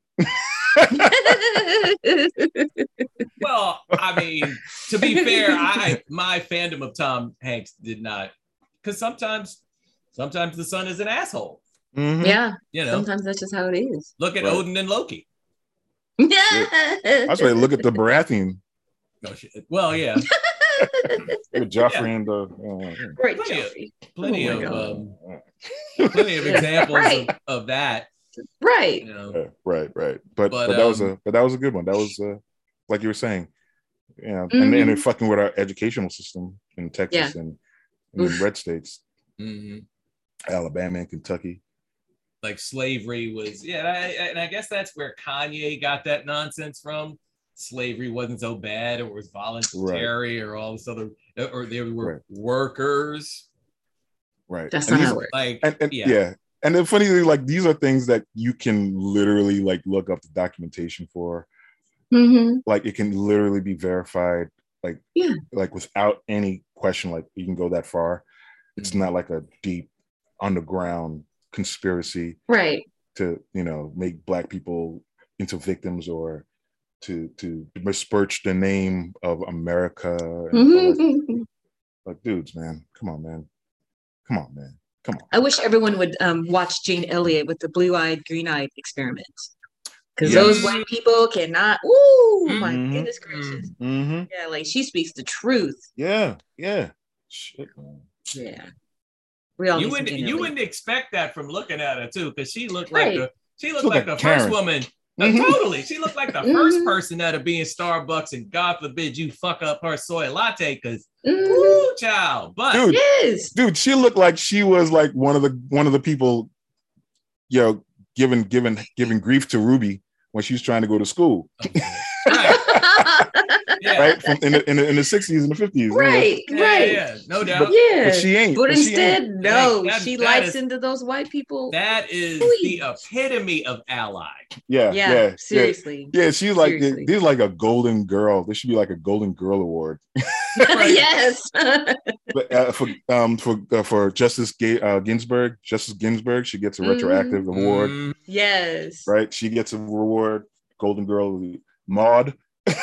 Well, I mean, to be fair, I my fandom of Tom Hanks did not, because sometimes sometimes the son is an asshole. Mhm. Yeah. You know, Sometimes that's just how it is. look at Right. Odin and Loki. That's why look at the Baratheon No shit. Well, yeah, with Joffrey and the. Uh, Right, Plenty of- Joffrey. plenty Oh my of God. um, plenty of examples Right. of, of that. Right. You know, yeah, right, right. But But, but, that was um, a but that was a good one. That was uh, like you were saying, you know, and Mhm. and they're fucking with our educational system in Texas and, and in Oof. red states, mhm. Alabama and Kentucky. Like slavery was, yeah, and I, and I guess that's where Kanye got that nonsense from. Slavery wasn't so bad, or it was voluntary, or all this other, or they were Right. workers. Right. That's and not these- how it works. Like, and, and yeah. yeah. And the funny thing, like these are things that you can literally like look up the documentation for. Mhm. Like it can literally be verified, like Yeah. like without any question. Like you can go that far. It's Mhm. not like a deep underground conspiracy Right. to, you know, make Black people into victims or to to besmirch the name of America. And all that. Mhm. Like, dudes, man, come on, man, come on, man, come on. I wish everyone would um, watch Jane Elliott with the blue-eyed, green-eyed experiment, because Yes. those white people cannot. Ooh, my Mhm. goodness gracious! Mm-hmm. Yeah, like she speaks the truth. Yeah, yeah. Shit, man. Yeah, we all You need some wouldn't Jane you Elliott. wouldn't expect that from looking at her too, because she looked Right. like the she looked looked like, like the Karen. first woman. Uh, Mhm. totally, she looked like the first Mhm. person that'd be in Starbucks, and God forbid you fuck up her soy latte, because Mhm. woo, child. But Dude, Yes. dude, she looked like she was like one of the one of the people, you know, giving giving giving grief to Ruby when she was trying to go to school, right, yeah, right? From in the in the, in the sixties and the fifties, Right. yeah, Right. yeah, no doubt. Yeah. But she ain't. But but she instead, ain't. no, That- she that lights is- into those white people. That is Please. the epitome of ally. yeah, yeah, yeah, yeah, seriously. yeah. She's like Seriously. this is like a golden girl. This should be like a golden girl award. Yes. But uh, for um for uh, for Justice Ga- uh, Ginsburg, Justice Ginsburg, she gets a Mhm. retroactive award, Mm, Yes. right? She gets a reward, Golden Girl. Maud, right?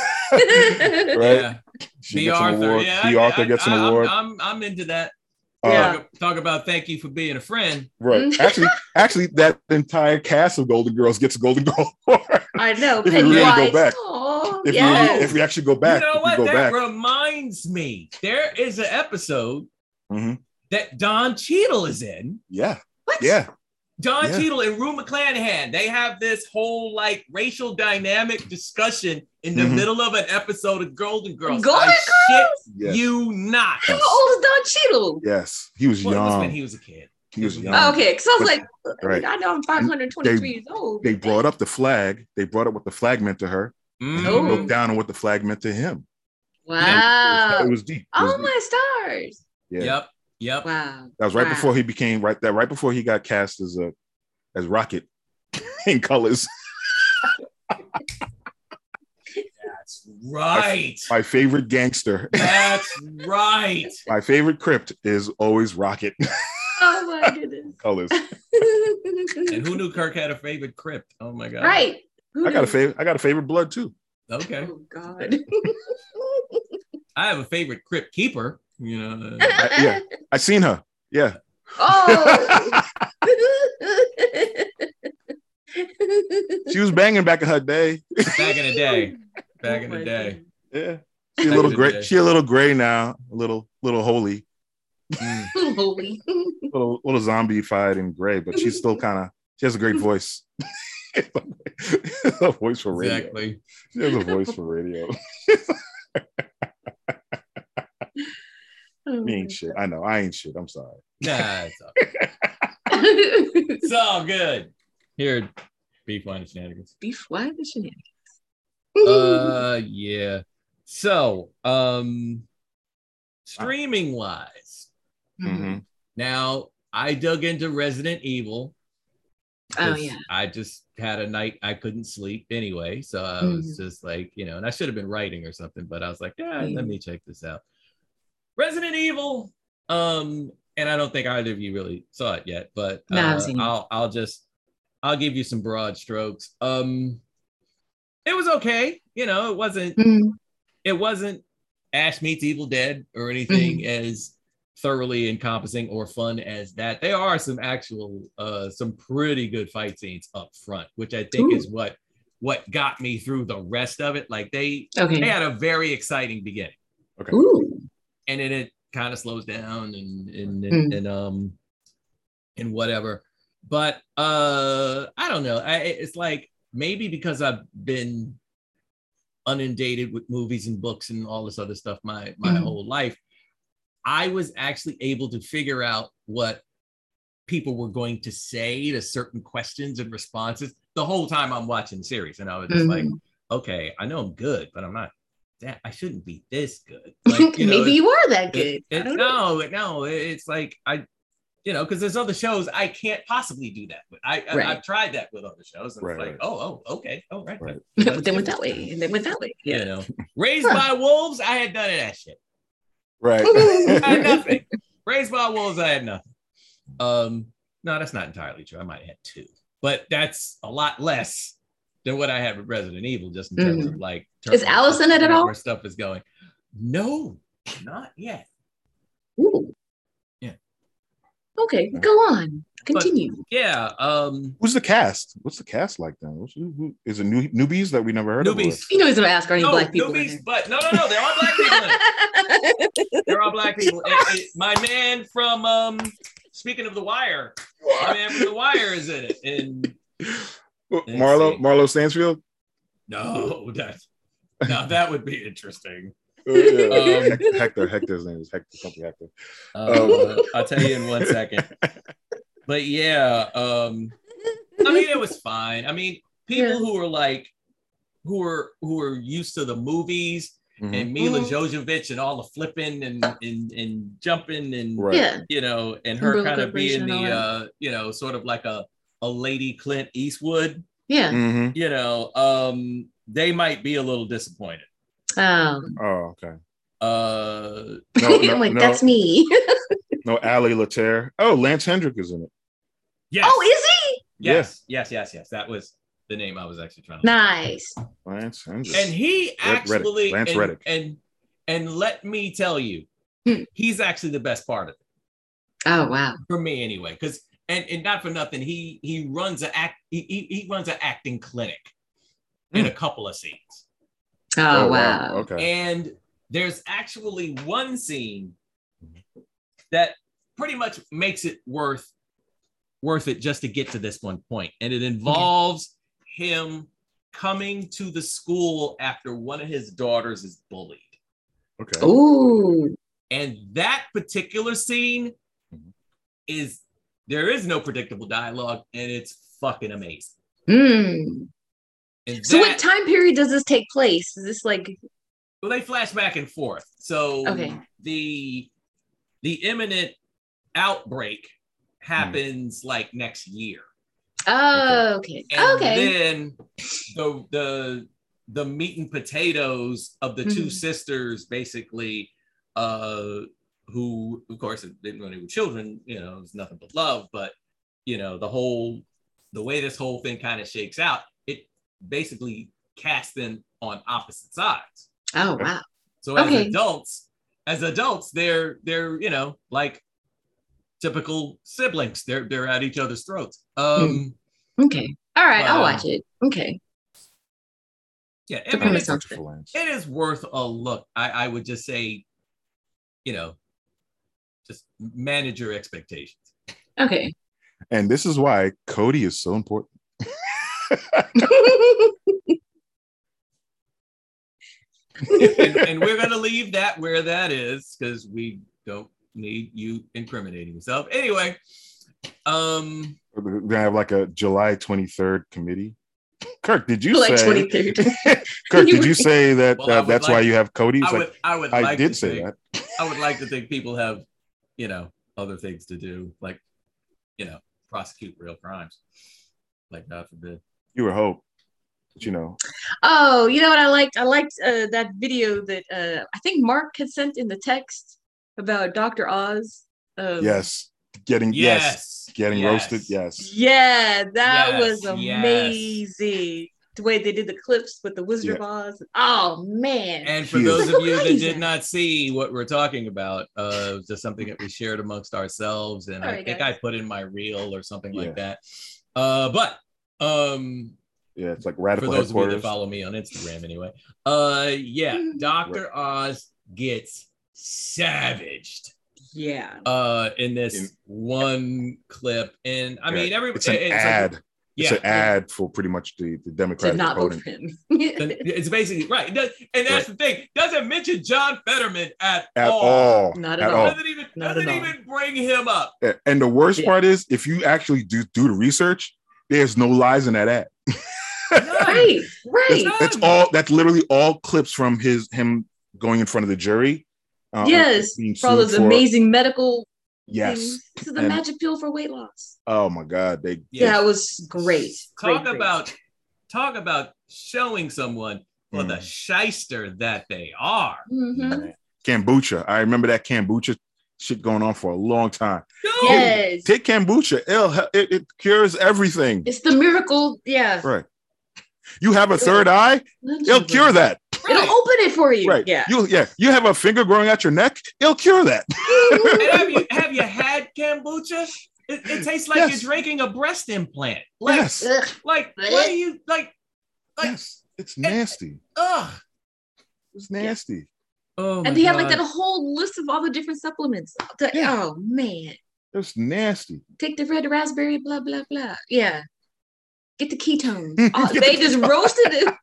yeah, She B. gets an Arthur. award. Yeah, B. I- Arthur I- gets an I- award. I'm, I'm I'm into that. Uh, Yeah. Talk, talk about thank you for being a friend. Right. Mhm. Actually, actually, that entire cast of Golden Girls gets a Golden Girl award. I know. If we really go Pennywise. back. Aw, if, yes. we, if we actually go back, you know if we what? go That back. reminds me. There is an episode Mhm. that Don Cheadle is in. Yeah. What? Yeah. Don Yeah. Cheadle and Rue McClanahan, they have this whole like racial dynamic discussion in the Mhm. middle of an episode of Golden Girls. Golden I shit Yes. you not. Yes. How old is Don Cheadle? Yes, he was Well, it was young. when he was a kid. He was Oh, young. Oh, okay, because I was But- like, I, right. mean, I know I'm five hundred twenty-three They- years old. They brought up the flag. They brought up what the flag meant to her. Mhm. Oh. Broke down on what the flag meant to him. Wow. It was deep. It was Oh deep. my stars. Yeah. Yep. Yep. Wow. That was right Wow. before he became right that right before he got cast as a as Rocket in Colors. That's right. My favorite gangster. That's right. My favorite crypt is always Rocket Oh my goodness. Colors. And who knew Kirk had a favorite crypt? Oh my god. Right. Who I got a knew? favorite. I got a favorite blood too. Okay. Oh God. I have a favorite crypt keeper. You know. I, yeah, I seen her. Yeah. Oh. She was banging back in her day. Back in the day. Back Oh in the my day. Yeah. She a Back little in the gray. day. She a little gray now. A little little holy. Mm. goodness. Holy. Little little zombie-fied and gray, but she's still kind of. She has a great voice. A voice for radio. Exactly. She has a voice for radio. Oh Me my ain't shit. I know. I ain't shit. I'm sorry. Nah, it's all, God. it's all good. Here, beef wine and shenanigans. Beef, why the shenanigans? Uh, yeah. So, um, streaming wise, Mm-hmm. now I dug into Resident Evil. Oh 'cause yeah. I just had a night I couldn't sleep anyway, so I was just like, you know, and I should have been writing or something, but I was like, yeah, Yeah. let me check this out. Resident Evil, um, and I don't think either of you really saw it yet, but No, I've uh, seen it. I'll I'll just I'll give you some broad strokes. Um, it was okay, you know, it wasn't Mm. it wasn't Ash meets Evil Dead or anything as thoroughly encompassing or fun as that. There are some actual uh some pretty good fight scenes up front, which I think Ooh. is what what got me through the rest of it. Like they Okay. they had a very exciting beginning, Ooh. and then it kind of slows down and and and, Mm. and um and whatever. But uh I don't know. I, it's like maybe because I've been inundated with movies and books and all this other stuff my my Mhm. whole life, I was actually able to figure out what people were going to say to certain questions and responses the whole time I'm watching the series. And I was just like, Mhm. okay, I know I'm good, but I'm not that I shouldn't be this good. Like, you know, Maybe it- you are that it- good. I it- don't know. no, no, it's like I, you know, because there's other shows I can't possibly do that with. I, I Right. I've tried that with other shows, and Right, it's like, right. oh, oh, okay, oh, right, Right. But they went that way, and they went that way. You Yeah. know, Raised Huh. by Wolves, I had none of that shit. Right. I had nothing. Raised by Wolves, I had nothing. Um, no, that's not entirely true. I might have had two, but that's a lot less than what I had with Resident Evil, just in terms of like. Is terms of Alice in it at all? Where stuff is going? No, not yet. Ooh. Yeah. Okay, go on. Continue. Yeah. Um, Who's the cast? What's the cast like then? What's, who, who, is it new, newbies that we never heard Newbies. You know he's gonna ask are any no, black people. in newbies, but no, no, no. They're all black people. In it. They're all black people. And- and my man from um, speaking of The Wire, my man from The Wire is in it. And there? Marlo, see. Marlo Stansfield? no, that's now that would be interesting. Uh, yeah. Um, Hector, Hector, Hector's name is Hector, something Hector. Uh, I'll tell you in one second. But yeah, um, I mean, it was fine. I mean, people Yeah. who are like, who are who are used to the movies Mhm. and Mila Mhm. Jovovich and all the flipping and and, and jumping and Right. Yeah. you know, and her Umbrella kind of being Corporation and the all uh, you know, sort of like a a lady Clint Eastwood. Yeah. Mhm. You know, um, they might be a little disappointed. Um, Oh, okay. Uh, No, no, I'm like, no, that's me. no, Ali Laterre. Oh, Lance Hendrick is in it. yes, Oh, is he? yes, yes, yes, yes. That was the name I was actually trying to. Nice. Lance Hendrick. And he Red- Reddick. actually Lance and, Reddick. and and let me tell you, Hmm. he's actually the best part of it Oh wow. for me anyway. Because and, and not for nothing, he he runs a act he, he, he runs an acting clinic in Hmm. a couple of scenes. Oh, wow. Okay. And there's actually one scene that pretty much makes it worth worth it just to get to this one point. And it involves yeah. him coming to the school after one of his daughters is bullied. Okay. Ooh. And that particular scene is, there is no predictable dialogue, and it's fucking amazing. Mm. And so that, what time period does this take place? Is this like... Well, they flash back and forth. So okay. the the imminent outbreak happens mm. like next year. Oh, okay. And okay. then the the the meat and potatoes of the mm-hmm. two sisters, basically, uh, who, of course, didn't when they were children, you know, it was nothing but love. But you know, the whole the way this whole thing kind of shakes out, it basically casts them on opposite sides. Oh wow! So as okay. adults, as adults, they're they're you know like typical siblings. They're they're at each other's throats. Um, mm. Okay, all right, I'll watch it. Okay. Yeah, I mean, it's, it is worth a look. I, I would just say, you know, just manage your expectations. Okay. And this is why Cody is so important. and, and we're going to leave that where that is because we don't need you incriminating yourself. Anyway, um, we're going to have like a July twenty-third committee. Kirk, did you July say? twenty-third. Kirk, did you say that well, uh, that's like, why you have Cody's? I would, like, I, would I like did to say think, that. I would like to think people have, you know, other things to do, like, you know, prosecute real crimes. Like, God forbid. You would hope. But, you know. Oh, you know what I liked? I liked uh, that video that uh, I think Mark had sent in the text about Doctor Oz. Um, yes. Getting, yes. yes. Getting yes. roasted, yes. Yeah, that yes. was amazing. Yes. The way they did the clips with the Wizard yeah. of Oz. Oh, man. And for those of you that did not see what we're talking about, uh, it was just something that we shared amongst ourselves. And Sorry, I think guys. I put in my reel or something yeah. like that. Uh, but... Um, Yeah, it's like radical for those of you that headquarters. follow me on Instagram anyway. Uh yeah, Doctor Right. Oz gets savaged. Yeah. Uh in this in, one clip. And I yeah, mean every it's an it's ad. Like, it's yeah, an ad for pretty much the, the Democratic not opponent. It's basically right. And that's right. the thing. Doesn't mention John Fetterman at, at all. all. Not at, at all. all. Doesn't even not doesn't even all. bring him up. And the worst yeah. part is if you actually do do the research, there's no lies in that ad. right, right. That's, that's all. That's literally all clips from his him going in front of the jury. Um, yes, for all those for, amazing medical. Yes, things. This is the and, magic pill for weight loss. Oh my God, they. Yeah, that was great. Talk great, about great. talk about showing someone for mm. the shyster that they are. Mm-hmm. Kombucha. I remember that kombucha shit going on for a long time. Yes. Take, take kombucha. It'll, it, it cures everything. It's the miracle. Yeah. Right. You have a third eye, it'll cure that. It'll open it for you. Right. Yeah. You yeah. You have a finger growing out your neck, it'll cure that. And have you have you had kombucha? It, it tastes like yes. you're drinking a breast implant. Like, yes. Like what are you like? Like yes. It's nasty. Ugh. It's nasty. Oh, and they God. have like that whole list of all the different supplements. The, yeah. Oh man, it's nasty. Take the red raspberry, blah blah blah. Yeah, get the ketones. Oh, they just roasted it.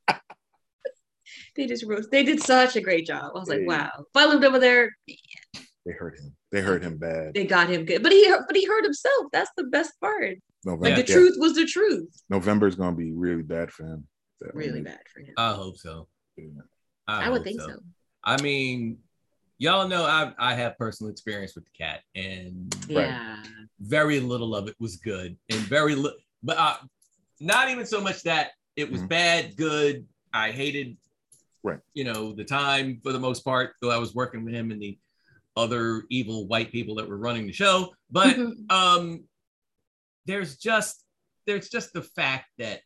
They just roast. They did such a great job. I was like, wow. If I lived over there, man. They hurt him. They hurt him bad. They got him good, but he but he hurt himself. That's the best part. November, like the yeah. truth was the truth. November is going to be really bad for him. Really bad for him. I hope so. Yeah. I, I would think so. so. I mean, y'all know I I have personal experience with the cat, and yeah, right, very little of it was good, and very little, but uh, not even so much that it was mm-hmm. bad, good. I hated, right? You know, the time for the most part, though I was working with him and the other evil white people that were running the show. But mm-hmm. um, there's just there's just the fact that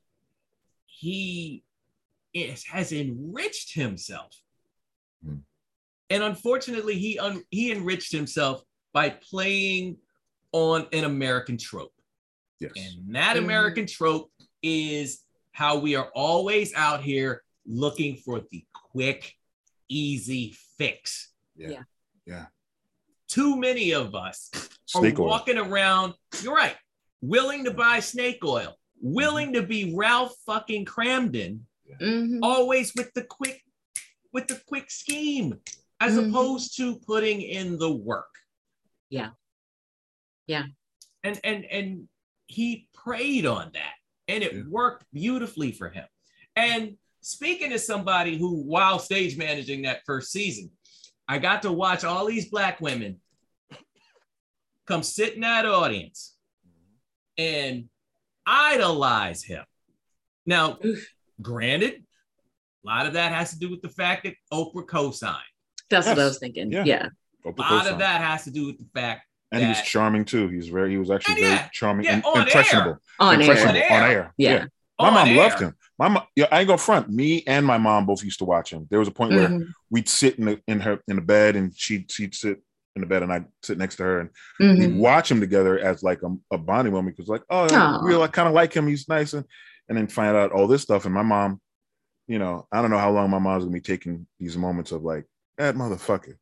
he is, has enriched himself. Mm. And unfortunately, he un- he enriched himself by playing on an American trope. Yes. And that American trope is how we are always out here looking for the quick, easy fix. Yeah. Yeah. yeah. Too many of us Snake are oil. walking around. You're right. willing to buy snake oil, willing to be Ralph fucking Cramden, Mm-hmm. always with the quick, with the quick scheme, as mm-hmm. opposed to putting in the work. Yeah. Yeah. And and and he preyed on that, and it yeah. worked beautifully for him. And speaking to somebody who, while stage managing that first season, I got to watch all these Black women come sit in that audience and idolize him. Now, granted, a lot of that has to do with the fact that Oprah co-signed. That's yes. what I was thinking. Yeah. yeah. A lot co-signed. of that has to do with the fact and that, he was charming too. He was very, he was actually very yeah, charming yeah, and on impressionable. Air. On impressionable. air. On air. Yeah. yeah. My on mom air. loved him. My mom, yeah, I ain't gonna front. Me and my mom both used to watch him. There was a point mm-hmm. where we'd sit in the in her in the bed, and she'd she'd sit in the bed, and I'd sit next to her, and mm-hmm. we'd watch him together as like a, a bonding moment. Because like, oh, Aww. we like kind of like him. He's nice, and and then find out all this stuff. And my mom, you know, I don't know how long my mom's gonna be taking these moments of like that motherfucker,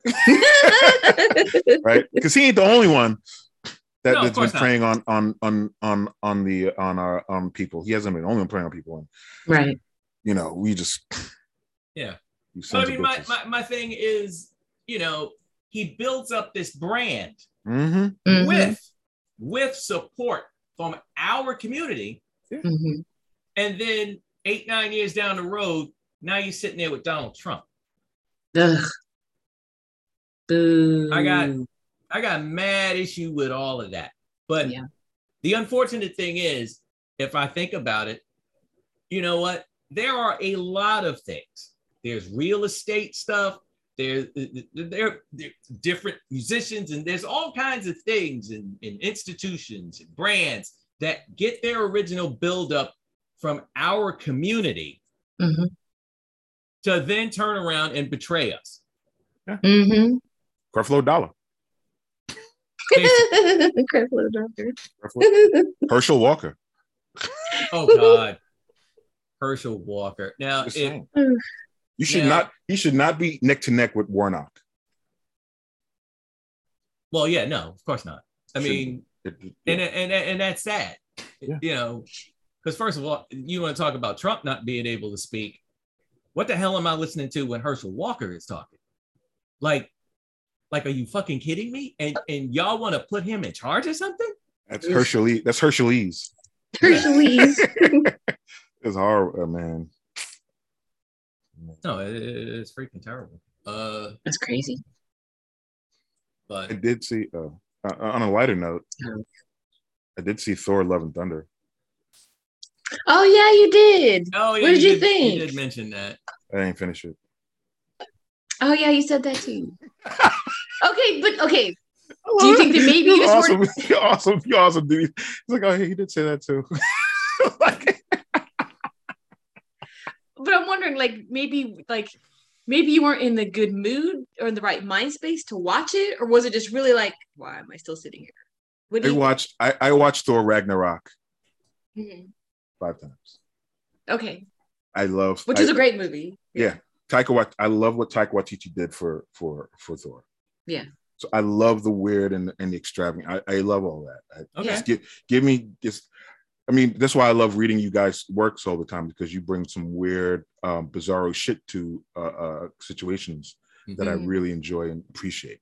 right? Because he ain't the only one. That, no, that's been not. preying on on on on on the on our on people. He hasn't been only been preying on people. And, right. You know, we just yeah. I mean, my, my my thing is, you know, he builds up this brand mm-hmm. Mm-hmm. with with support from our community, mm-hmm. and then eight nine years down the road, now you're sitting there with Donald Trump. Ugh. Boo. I got. I got mad issue with all of that. But yeah. the unfortunate thing is, if I think about it, you know what? There are a lot of things. There's real estate stuff. There's there, there's different musicians, and there's all kinds of things and in, in institutions and brands that get their original buildup from our community mm-hmm. to then turn around and betray us. Yeah. Mm-hmm. Creflo Dollar. Creflo Dollar. Herschel Walker. Oh God, Herschel Walker. Now, if, you should now, not. He should not be neck to neck with Warnock. Well, yeah, no, of course not. I mean, it, it, yeah. and, and and that's sad. Yeah. You know, because first of all, you want to talk about Trump not being able to speak. What the hell am I listening to when Herschel Walker is talking? Like. Like, are you fucking kidding me? And and y'all want to put him in charge or something? That's Herschel. That's Herschelese. Herschelese. It's hard, uh, man. No, it, it's freaking terrible. Uh, That's crazy. But I did see. Uh, on a lighter note, oh. I did see Thor: Love and Thunder. Oh yeah, you did. Oh yeah, what did you, you did, think? You did mention that. I didn't finish it. Oh yeah, you said that too. Okay, but okay. Do you think that maybe you just awesome. weren't... You're awesome. You're awesome, dude. He's like, oh, yeah, he did say that too. But I'm wondering, like, maybe, like, maybe you weren't in the good mood or in the right mind space to watch it, or was it just really like, why am I still sitting here? What do I you watched. I, I watched Thor Ragnarok mm-hmm. five times. Okay. I love. Which I, is a great movie. Yeah. yeah. Taika Wat- I love what Taika Waititi did for for for Thor. Yeah. So I love the weird and, and the extravagant. I, I love all that. I, okay. Just give, give me just, I mean, that's why I love reading you guys' works all the time, because you bring some weird, um, bizarro shit to uh, uh, situations mm-hmm. that I really enjoy and appreciate.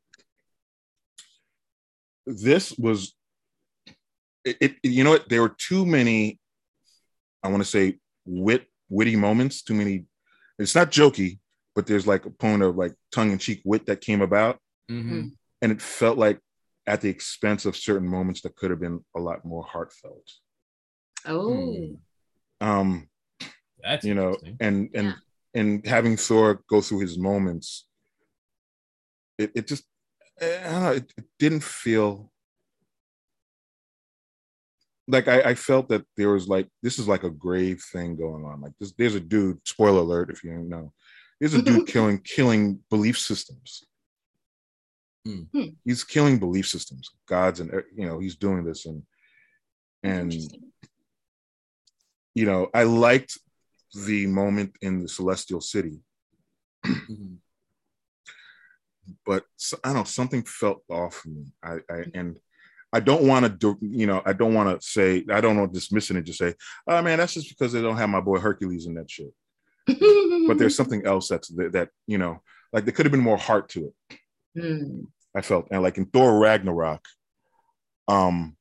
This was, it, it, you know what? There were too many, I want to say, wit, witty moments, too many. It's not jokey, but there's like a point of like tongue-in-cheek wit that came about. Mm-hmm. And it felt like at the expense of certain moments that could have been a lot more heartfelt. Oh. Um, That's you know, and and yeah. and having Thor go through his moments, it, it just, I don't know, it, it didn't feel like I, I felt that there was like, this is like a grave thing going on. Like this, there's a dude, spoiler alert if you don't know, there's a dude killing killing belief systems. Hmm. He's killing belief systems, gods, and you know, he's doing this, and and you know, I liked the moment in the Celestial City, mm-hmm. but I don't know, something felt off for me. I, I and I don't want to do, you know, I don't want to say, I don't want to dismiss it and just say, oh man, that's just because they don't have my boy Hercules in that shit. But there's something else that's that, that, you know, like there could have been more heart to it. Mm. I felt, and like in Thor Ragnarok, um,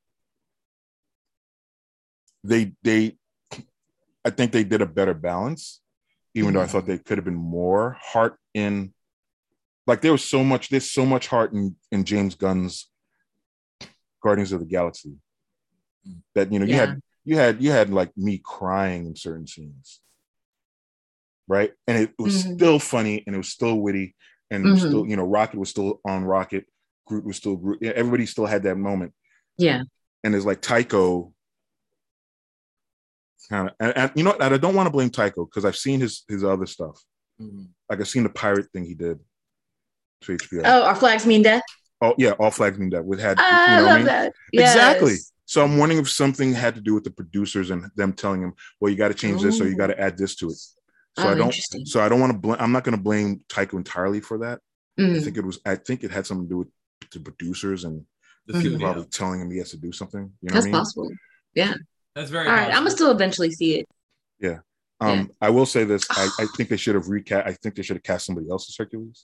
they they, I think they did a better balance, even mm-hmm. though I thought they could have been more heart in. Like there was so much, there's so much heart in in James Gunn's Guardians of the Galaxy that you know you yeah. had you had you had like me crying in certain scenes, right? And it was mm-hmm. still funny and it was still witty and mm-hmm. still, you know, Rocket was still on Rocket, Groot was still Groot. Everybody still had that moment. Yeah. And it's like Taiko kind of, and, and you know, and I don't want to blame Taiko because I've seen his his other stuff. Mm-hmm. Like I've seen the pirate thing he did to H B O. Oh, Our Flags Mean Death. Oh yeah, All Flags Mean Death. With had I you know love what I mean? that. Yes. Exactly. So I'm wondering if something had to do with the producers and them telling him, well, you got to change this or you got to add this to it. So oh, I don't. So I don't want to blame. I'm not going to blame Taiko entirely for that. Mm. I think it was. I think it had something to do with the producers and the mm-hmm. probably telling him he has to do something. You know That's what I mean? possible. Yeah. That's very. All right. possible. I'm gonna still eventually see it. Yeah. Um. Yeah. I will say this. I, I think they should have recast. I think they should have cast somebody else as Hercules.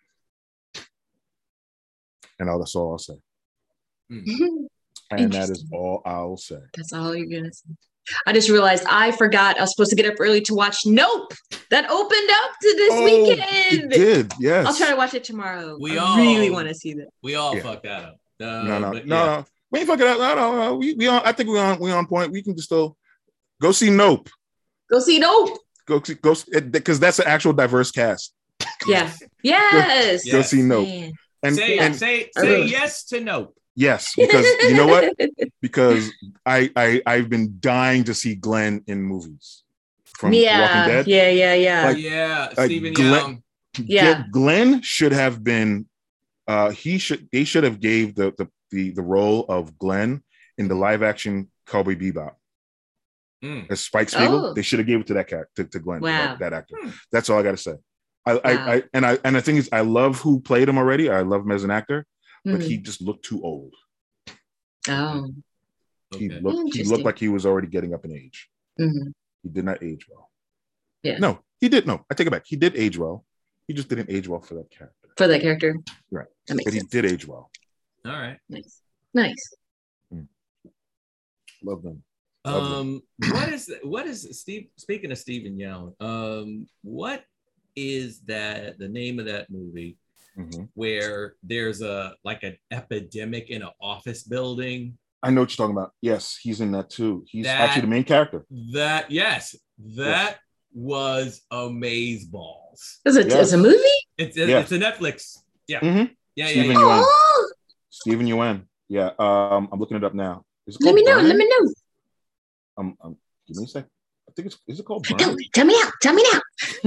And all, that's all I'll say. Mm. And that is all I'll say. That's all you're gonna say. I just realized I forgot I was supposed to get up early to watch Nope. That opened up to this oh, weekend. It did, yes. I'll try to watch it tomorrow. We I all really want to see that. We all yeah. fucked that up. Uh, no, no, but, no, yeah. no. We ain't fucking up. No, no, no. We, we on. I think we on. We on point. We can just still go see Nope. Go see Nope. Go see go because that's an actual diverse cast. Yeah. Yes. Go, go see Nope. Man. And say and, say say yes to Nope. Yes, because you know what? Because I I I've been dying to see Glenn in movies from yeah, Walking Dead. Yeah, yeah, yeah. Like, yeah, like Stephen Glenn, Young. Yeah, Glenn should have been. Uh, he should. They should have gave the the the, the role of Glenn in the live action Cowboy Bebop. Mm. As Spike Spiegel, oh. they should have gave it to that character to, to Glenn, wow. that, that actor. Hmm. That's all I got to say. I, wow. I I and I and the thing is, I love who played him already. I love him as an actor. But mm. he just looked too old. Oh, he okay. looked. He looked like he was already getting up in age. Mm-hmm. He did not age well. Yeah. No, he did. No, I take it back. He did age well. He just didn't age well for that character. For that character, right? That makes but sense. He did age well. All right. Nice. Nice. Mm. Love them. Love um, them. what is what is Steve? Speaking of Stephen Young, um, what is that? The name of that movie? Mm-hmm. Where there's a like an epidemic in an office building. I know what you're talking about. Yes, he's in that too. He's that, actually the main character. That yes, that yes. was amazeballs. Is it? Yes. It's a movie. It's a, yeah. it's a Netflix. Yeah, mm-hmm. yeah, Stephen yeah. Yeun. Oh. Stephen Yeun. Yeah, um, I'm looking it up now. Let me know. Brian? Let me know. Um, um, give me a sec. I think it's. Is it called? Brian? Tell, tell me out. Tell me now.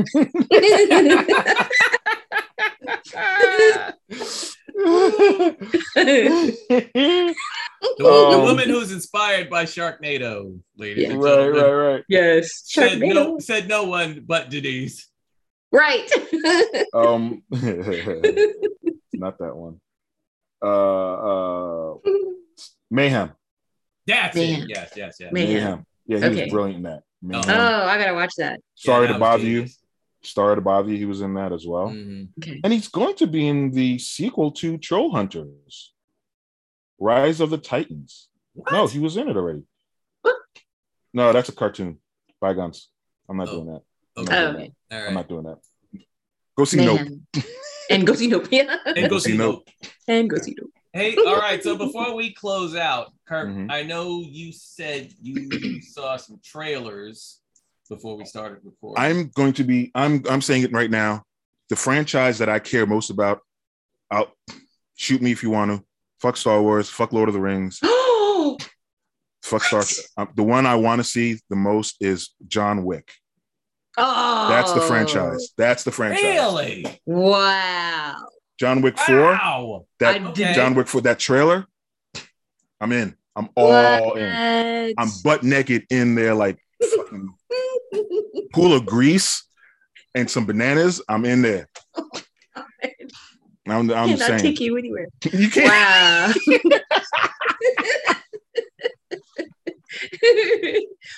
the, um, the woman who's inspired by Sharknado, ladies yeah. and right, gentlemen. Right, right, right. Yes. Said no, said no one but Denise. Right. um, not that one. Uh, uh, Mayhem. That's Mayhem. It. Yes, yes, yes. Mayhem. Mayhem. Yeah, he okay. was brilliant in that. Mayhem. Oh, I gotta watch that. Sorry yeah, to bother genius. you. Sorry to bother you. He was in that as well. Mm-hmm. Okay. And he's going to be in the sequel to Troll Hunters, Rise of the Titans. What? No, he was in it already. What? No, that's a cartoon. Bygones. I'm not oh. doing that. I'm Okay. not, oh, doing, okay. that. All right. I'm not doing that. Go see Mayhem. Nope. And go see Nope. Yeah. And go see Nope. And go see Nope. Hey, all right. So before we close out, Kirk, mm-hmm. I know you said you saw some trailers before we started recording. I'm going to be. I'm. I'm saying it right now. The franchise that I care most about. I'll shoot me if you want to. Fuck Star Wars. Fuck Lord of the Rings. Fuck Star. Um, the one I want to see the most is John Wick. Oh, that's the franchise. That's the franchise. Really? Wow. John Wick wow. four. That okay. John Wick four. That trailer. I'm in. I'm all what? in. I'm butt naked in there like fucking pool of grease and some bananas. I'm in there. Oh, I'm, I'm just saying. Take you anywhere. You can't. Wow.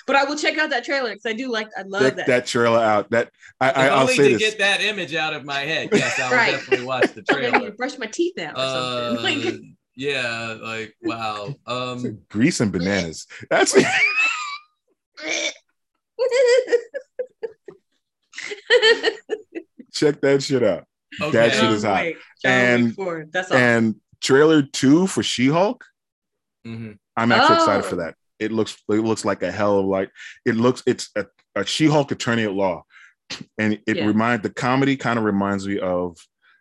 but I will check out that trailer because I do like. I love Check that. that trailer out. That I, I If I'll only say to this. get that image out of my head. Yes, I will Right. definitely watch the I need to trailer. brush my teeth out or Uh, something. Like, yeah, like wow. Um, Grease and bananas. That's check that shit out. okay. That shit is John hot. Wick, John And- Wick four. That's awesome. And trailer two for She-Hulk. Mhm. I'm actually Oh. excited for that. It looks it looks like a hell of like it looks. It's a, a She-Hulk attorney at law, and it Yeah. remind the comedy kind of reminds me of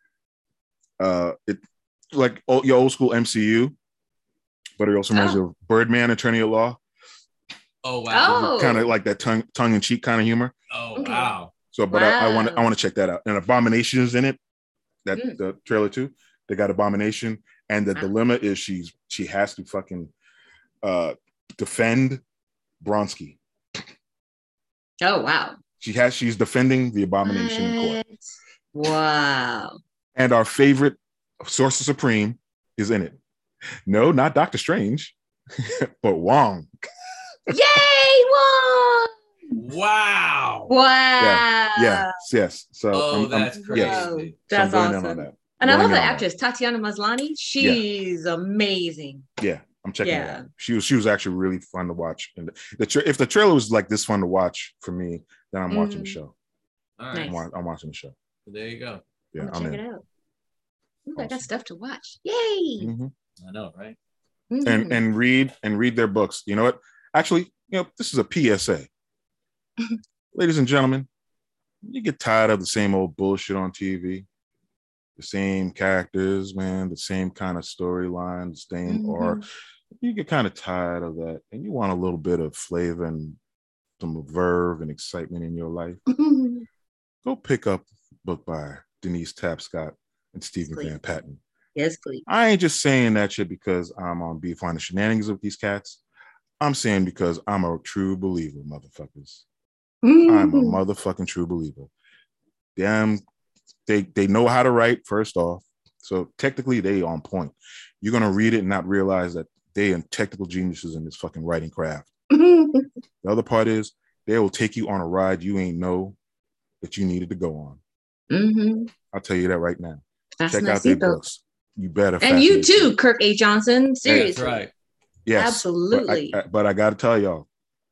uh it like old, your old school M C U, but it also reminds me Oh. of Birdman attorney at law. Oh wow. Oh. Kind of like that tongue tongue in cheek kind of humor. Oh Okay. wow. So, but I, I want Wow. I want to check that out. And Abomination is in it. That Mm. the trailer too. They got Abomination, and the Wow. dilemma is she's she has to fucking uh defend Bronski. Oh wow. She has she's defending the Abomination in court. What? Wow. And our favorite Sorcerer Supreme is in it. No, not Doctor Strange, but Wong. Yay! Whoa! Wow. Wow. Yes, yes. So Oh, I'm- I'm- that's crazy. yes. Whoa. So I'm That's going in awesome. on that. And I Going love in the on that. actress Tatiana Maslany. She's amazing. Yeah, I'm checking it Yeah. out. She was she was actually really fun to watch. And the, the tra- if the trailer was like this fun to watch for me, then I'm watching the Mhm. show. All I'm, right. Nice. wa- I'm watching the show. There you go. Yeah, I'm I'm gonna check in. it out. Ooh, I got Awesome. stuff to watch. Yay! Mhm. I know, right? And Mhm. and read and read their books. You know what? Actually, you know, this is a P S A. Ladies and gentlemen, you get tired of the same old bullshit on T V. The same characters, man, the same kind of storyline, the same Mhm. arc. You get kind of tired of that, and you want a little bit of flavor and some verve and excitement in your life. Go pick up a book by Denise Tapscott and Stephen Please. Van Patten. Yes, please. I ain't just saying that shit because I'm on beef on the shenanigans with these cats. I'm saying because I'm a true believer, motherfuckers. I'm a motherfucking true believer. Damn, they they know how to write, first off. So technically they on point. You're gonna read it and not realize that they are technical geniuses in this fucking writing craft. The other part is they will take you on a ride you ain't know that you needed to go on. Mm-hmm. I'll tell you that right now. Fasten Check that out their seatbelt. books. You better. And fasten you your too, seat. Kirk A. Johnson. That's Seriously. right. Yes, Absolutely. But I, I, but I got to tell y'all,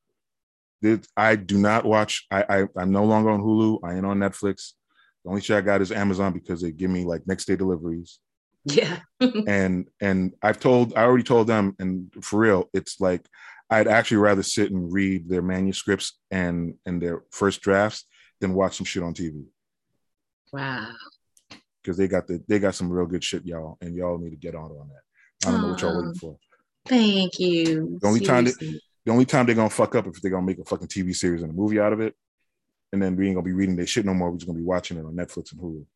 this, I do not watch. I, I I'm no longer on Hulu. I ain't on Netflix. The only shit I got is Amazon because they give me like next day deliveries. Yeah. and and I've told I already told them, and for real, it's like I'd actually rather sit and read their manuscripts and and their first drafts than watch some shit on T V Wow. because they got the they got some real good shit, y'all, and y'all need to get on on that. I don't know what y'all waiting for. Thank you. The only time that- Seriously. The only time they're gonna fuck up if they're gonna make a fucking T V series and a movie out of it, and then we ain't gonna be reading their shit no more. We're just gonna be watching it on Netflix and Hulu.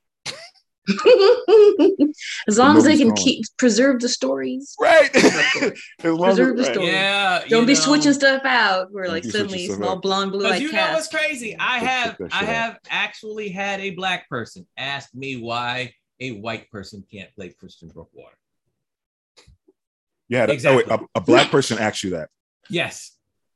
As long as they movie's can going. keep preserve the stories. Right. course. As long as- Preserve the right. story. Yeah. Don't you be know, switching stuff out. We're Don't like be switching suddenly stuff small out. blonde blue Because eyed you know what's cast. crazy? I Check have that I shit out. have actually had a black person ask me why a white person can't play Christian Brookwater. Yeah. that- Exactly. Oh, wait, a, a black person asked you that. Yes.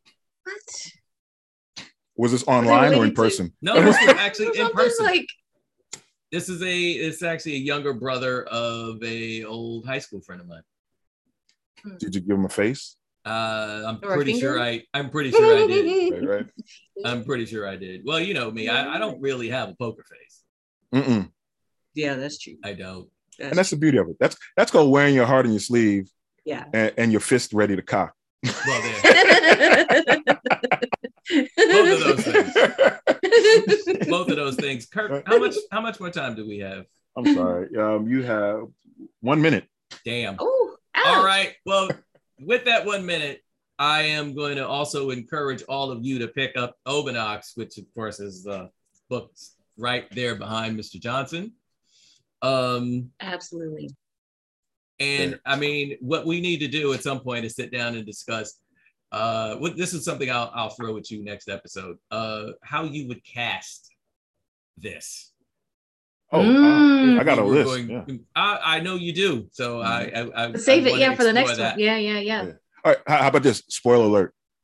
What? Was this online or in related to- person? No, this was Or actually in something person. like This is a it's actually a younger brother of a old high school friend of mine. Did you give him a face? Uh, I'm Or a pretty sure finger? I I'm pretty sure I did. Right, right. I'm pretty sure I did. Well, you know me, I, I don't really have a poker face. Mm-mm. Yeah, that's true. I don't. And that's the beauty of it. That's that's called wearing your heart on your sleeve Yeah. and, and your fist ready to cock. Well, there. Both of those things. Both of those things. Kirk, how much how much more time do we have? I'm sorry. Um, you have one minute. Damn. Oh, All right. Well, with that one minute, I am going to also encourage all of you to pick up Obenox, which of course is the books right there behind Mister Johnson. Um, Absolutely. and Sure. I mean, what we need to do at some point is sit down and discuss. Uh, what this is something I'll I'll throw at you next episode. Uh, how you would cast this. Oh, Mm. I got a We were list. going- Yeah. I, I know you do. So I, I, I Save I it, wanna yeah, for the explore next that. one. Yeah, yeah, yeah. Yeah. All right. How, how about this? Spoiler alert.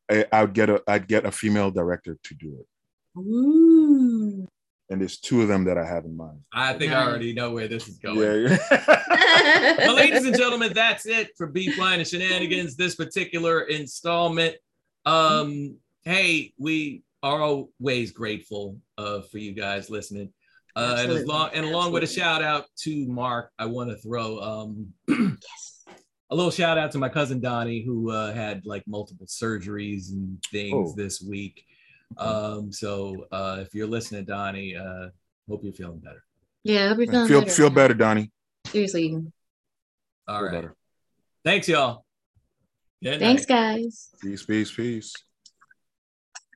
I, I would get a I'd get a female director to do it. Ooh. And there's two of them that I have in mind. I think Nice. I already know where this is going. Yeah. yeah. Well, ladies and gentlemen, that's it for Beef Wine and Shenanigans, this particular installment. Um, hey, we are always grateful uh, for you guys listening. Uh, and as long and along with a shout out to Mark, I want to throw um, Yes. a little shout out to my cousin Donnie, who uh, had like multiple surgeries and things Oh. this week. Um, so uh, if you're listening, Donnie, uh, hope you're feeling better. Yeah, I hope you're feeling Feel better. feel better, Donnie. Seriously. All Feel right. better. Thanks, y'all. Good Thanks, night. guys. Peace, peace, peace.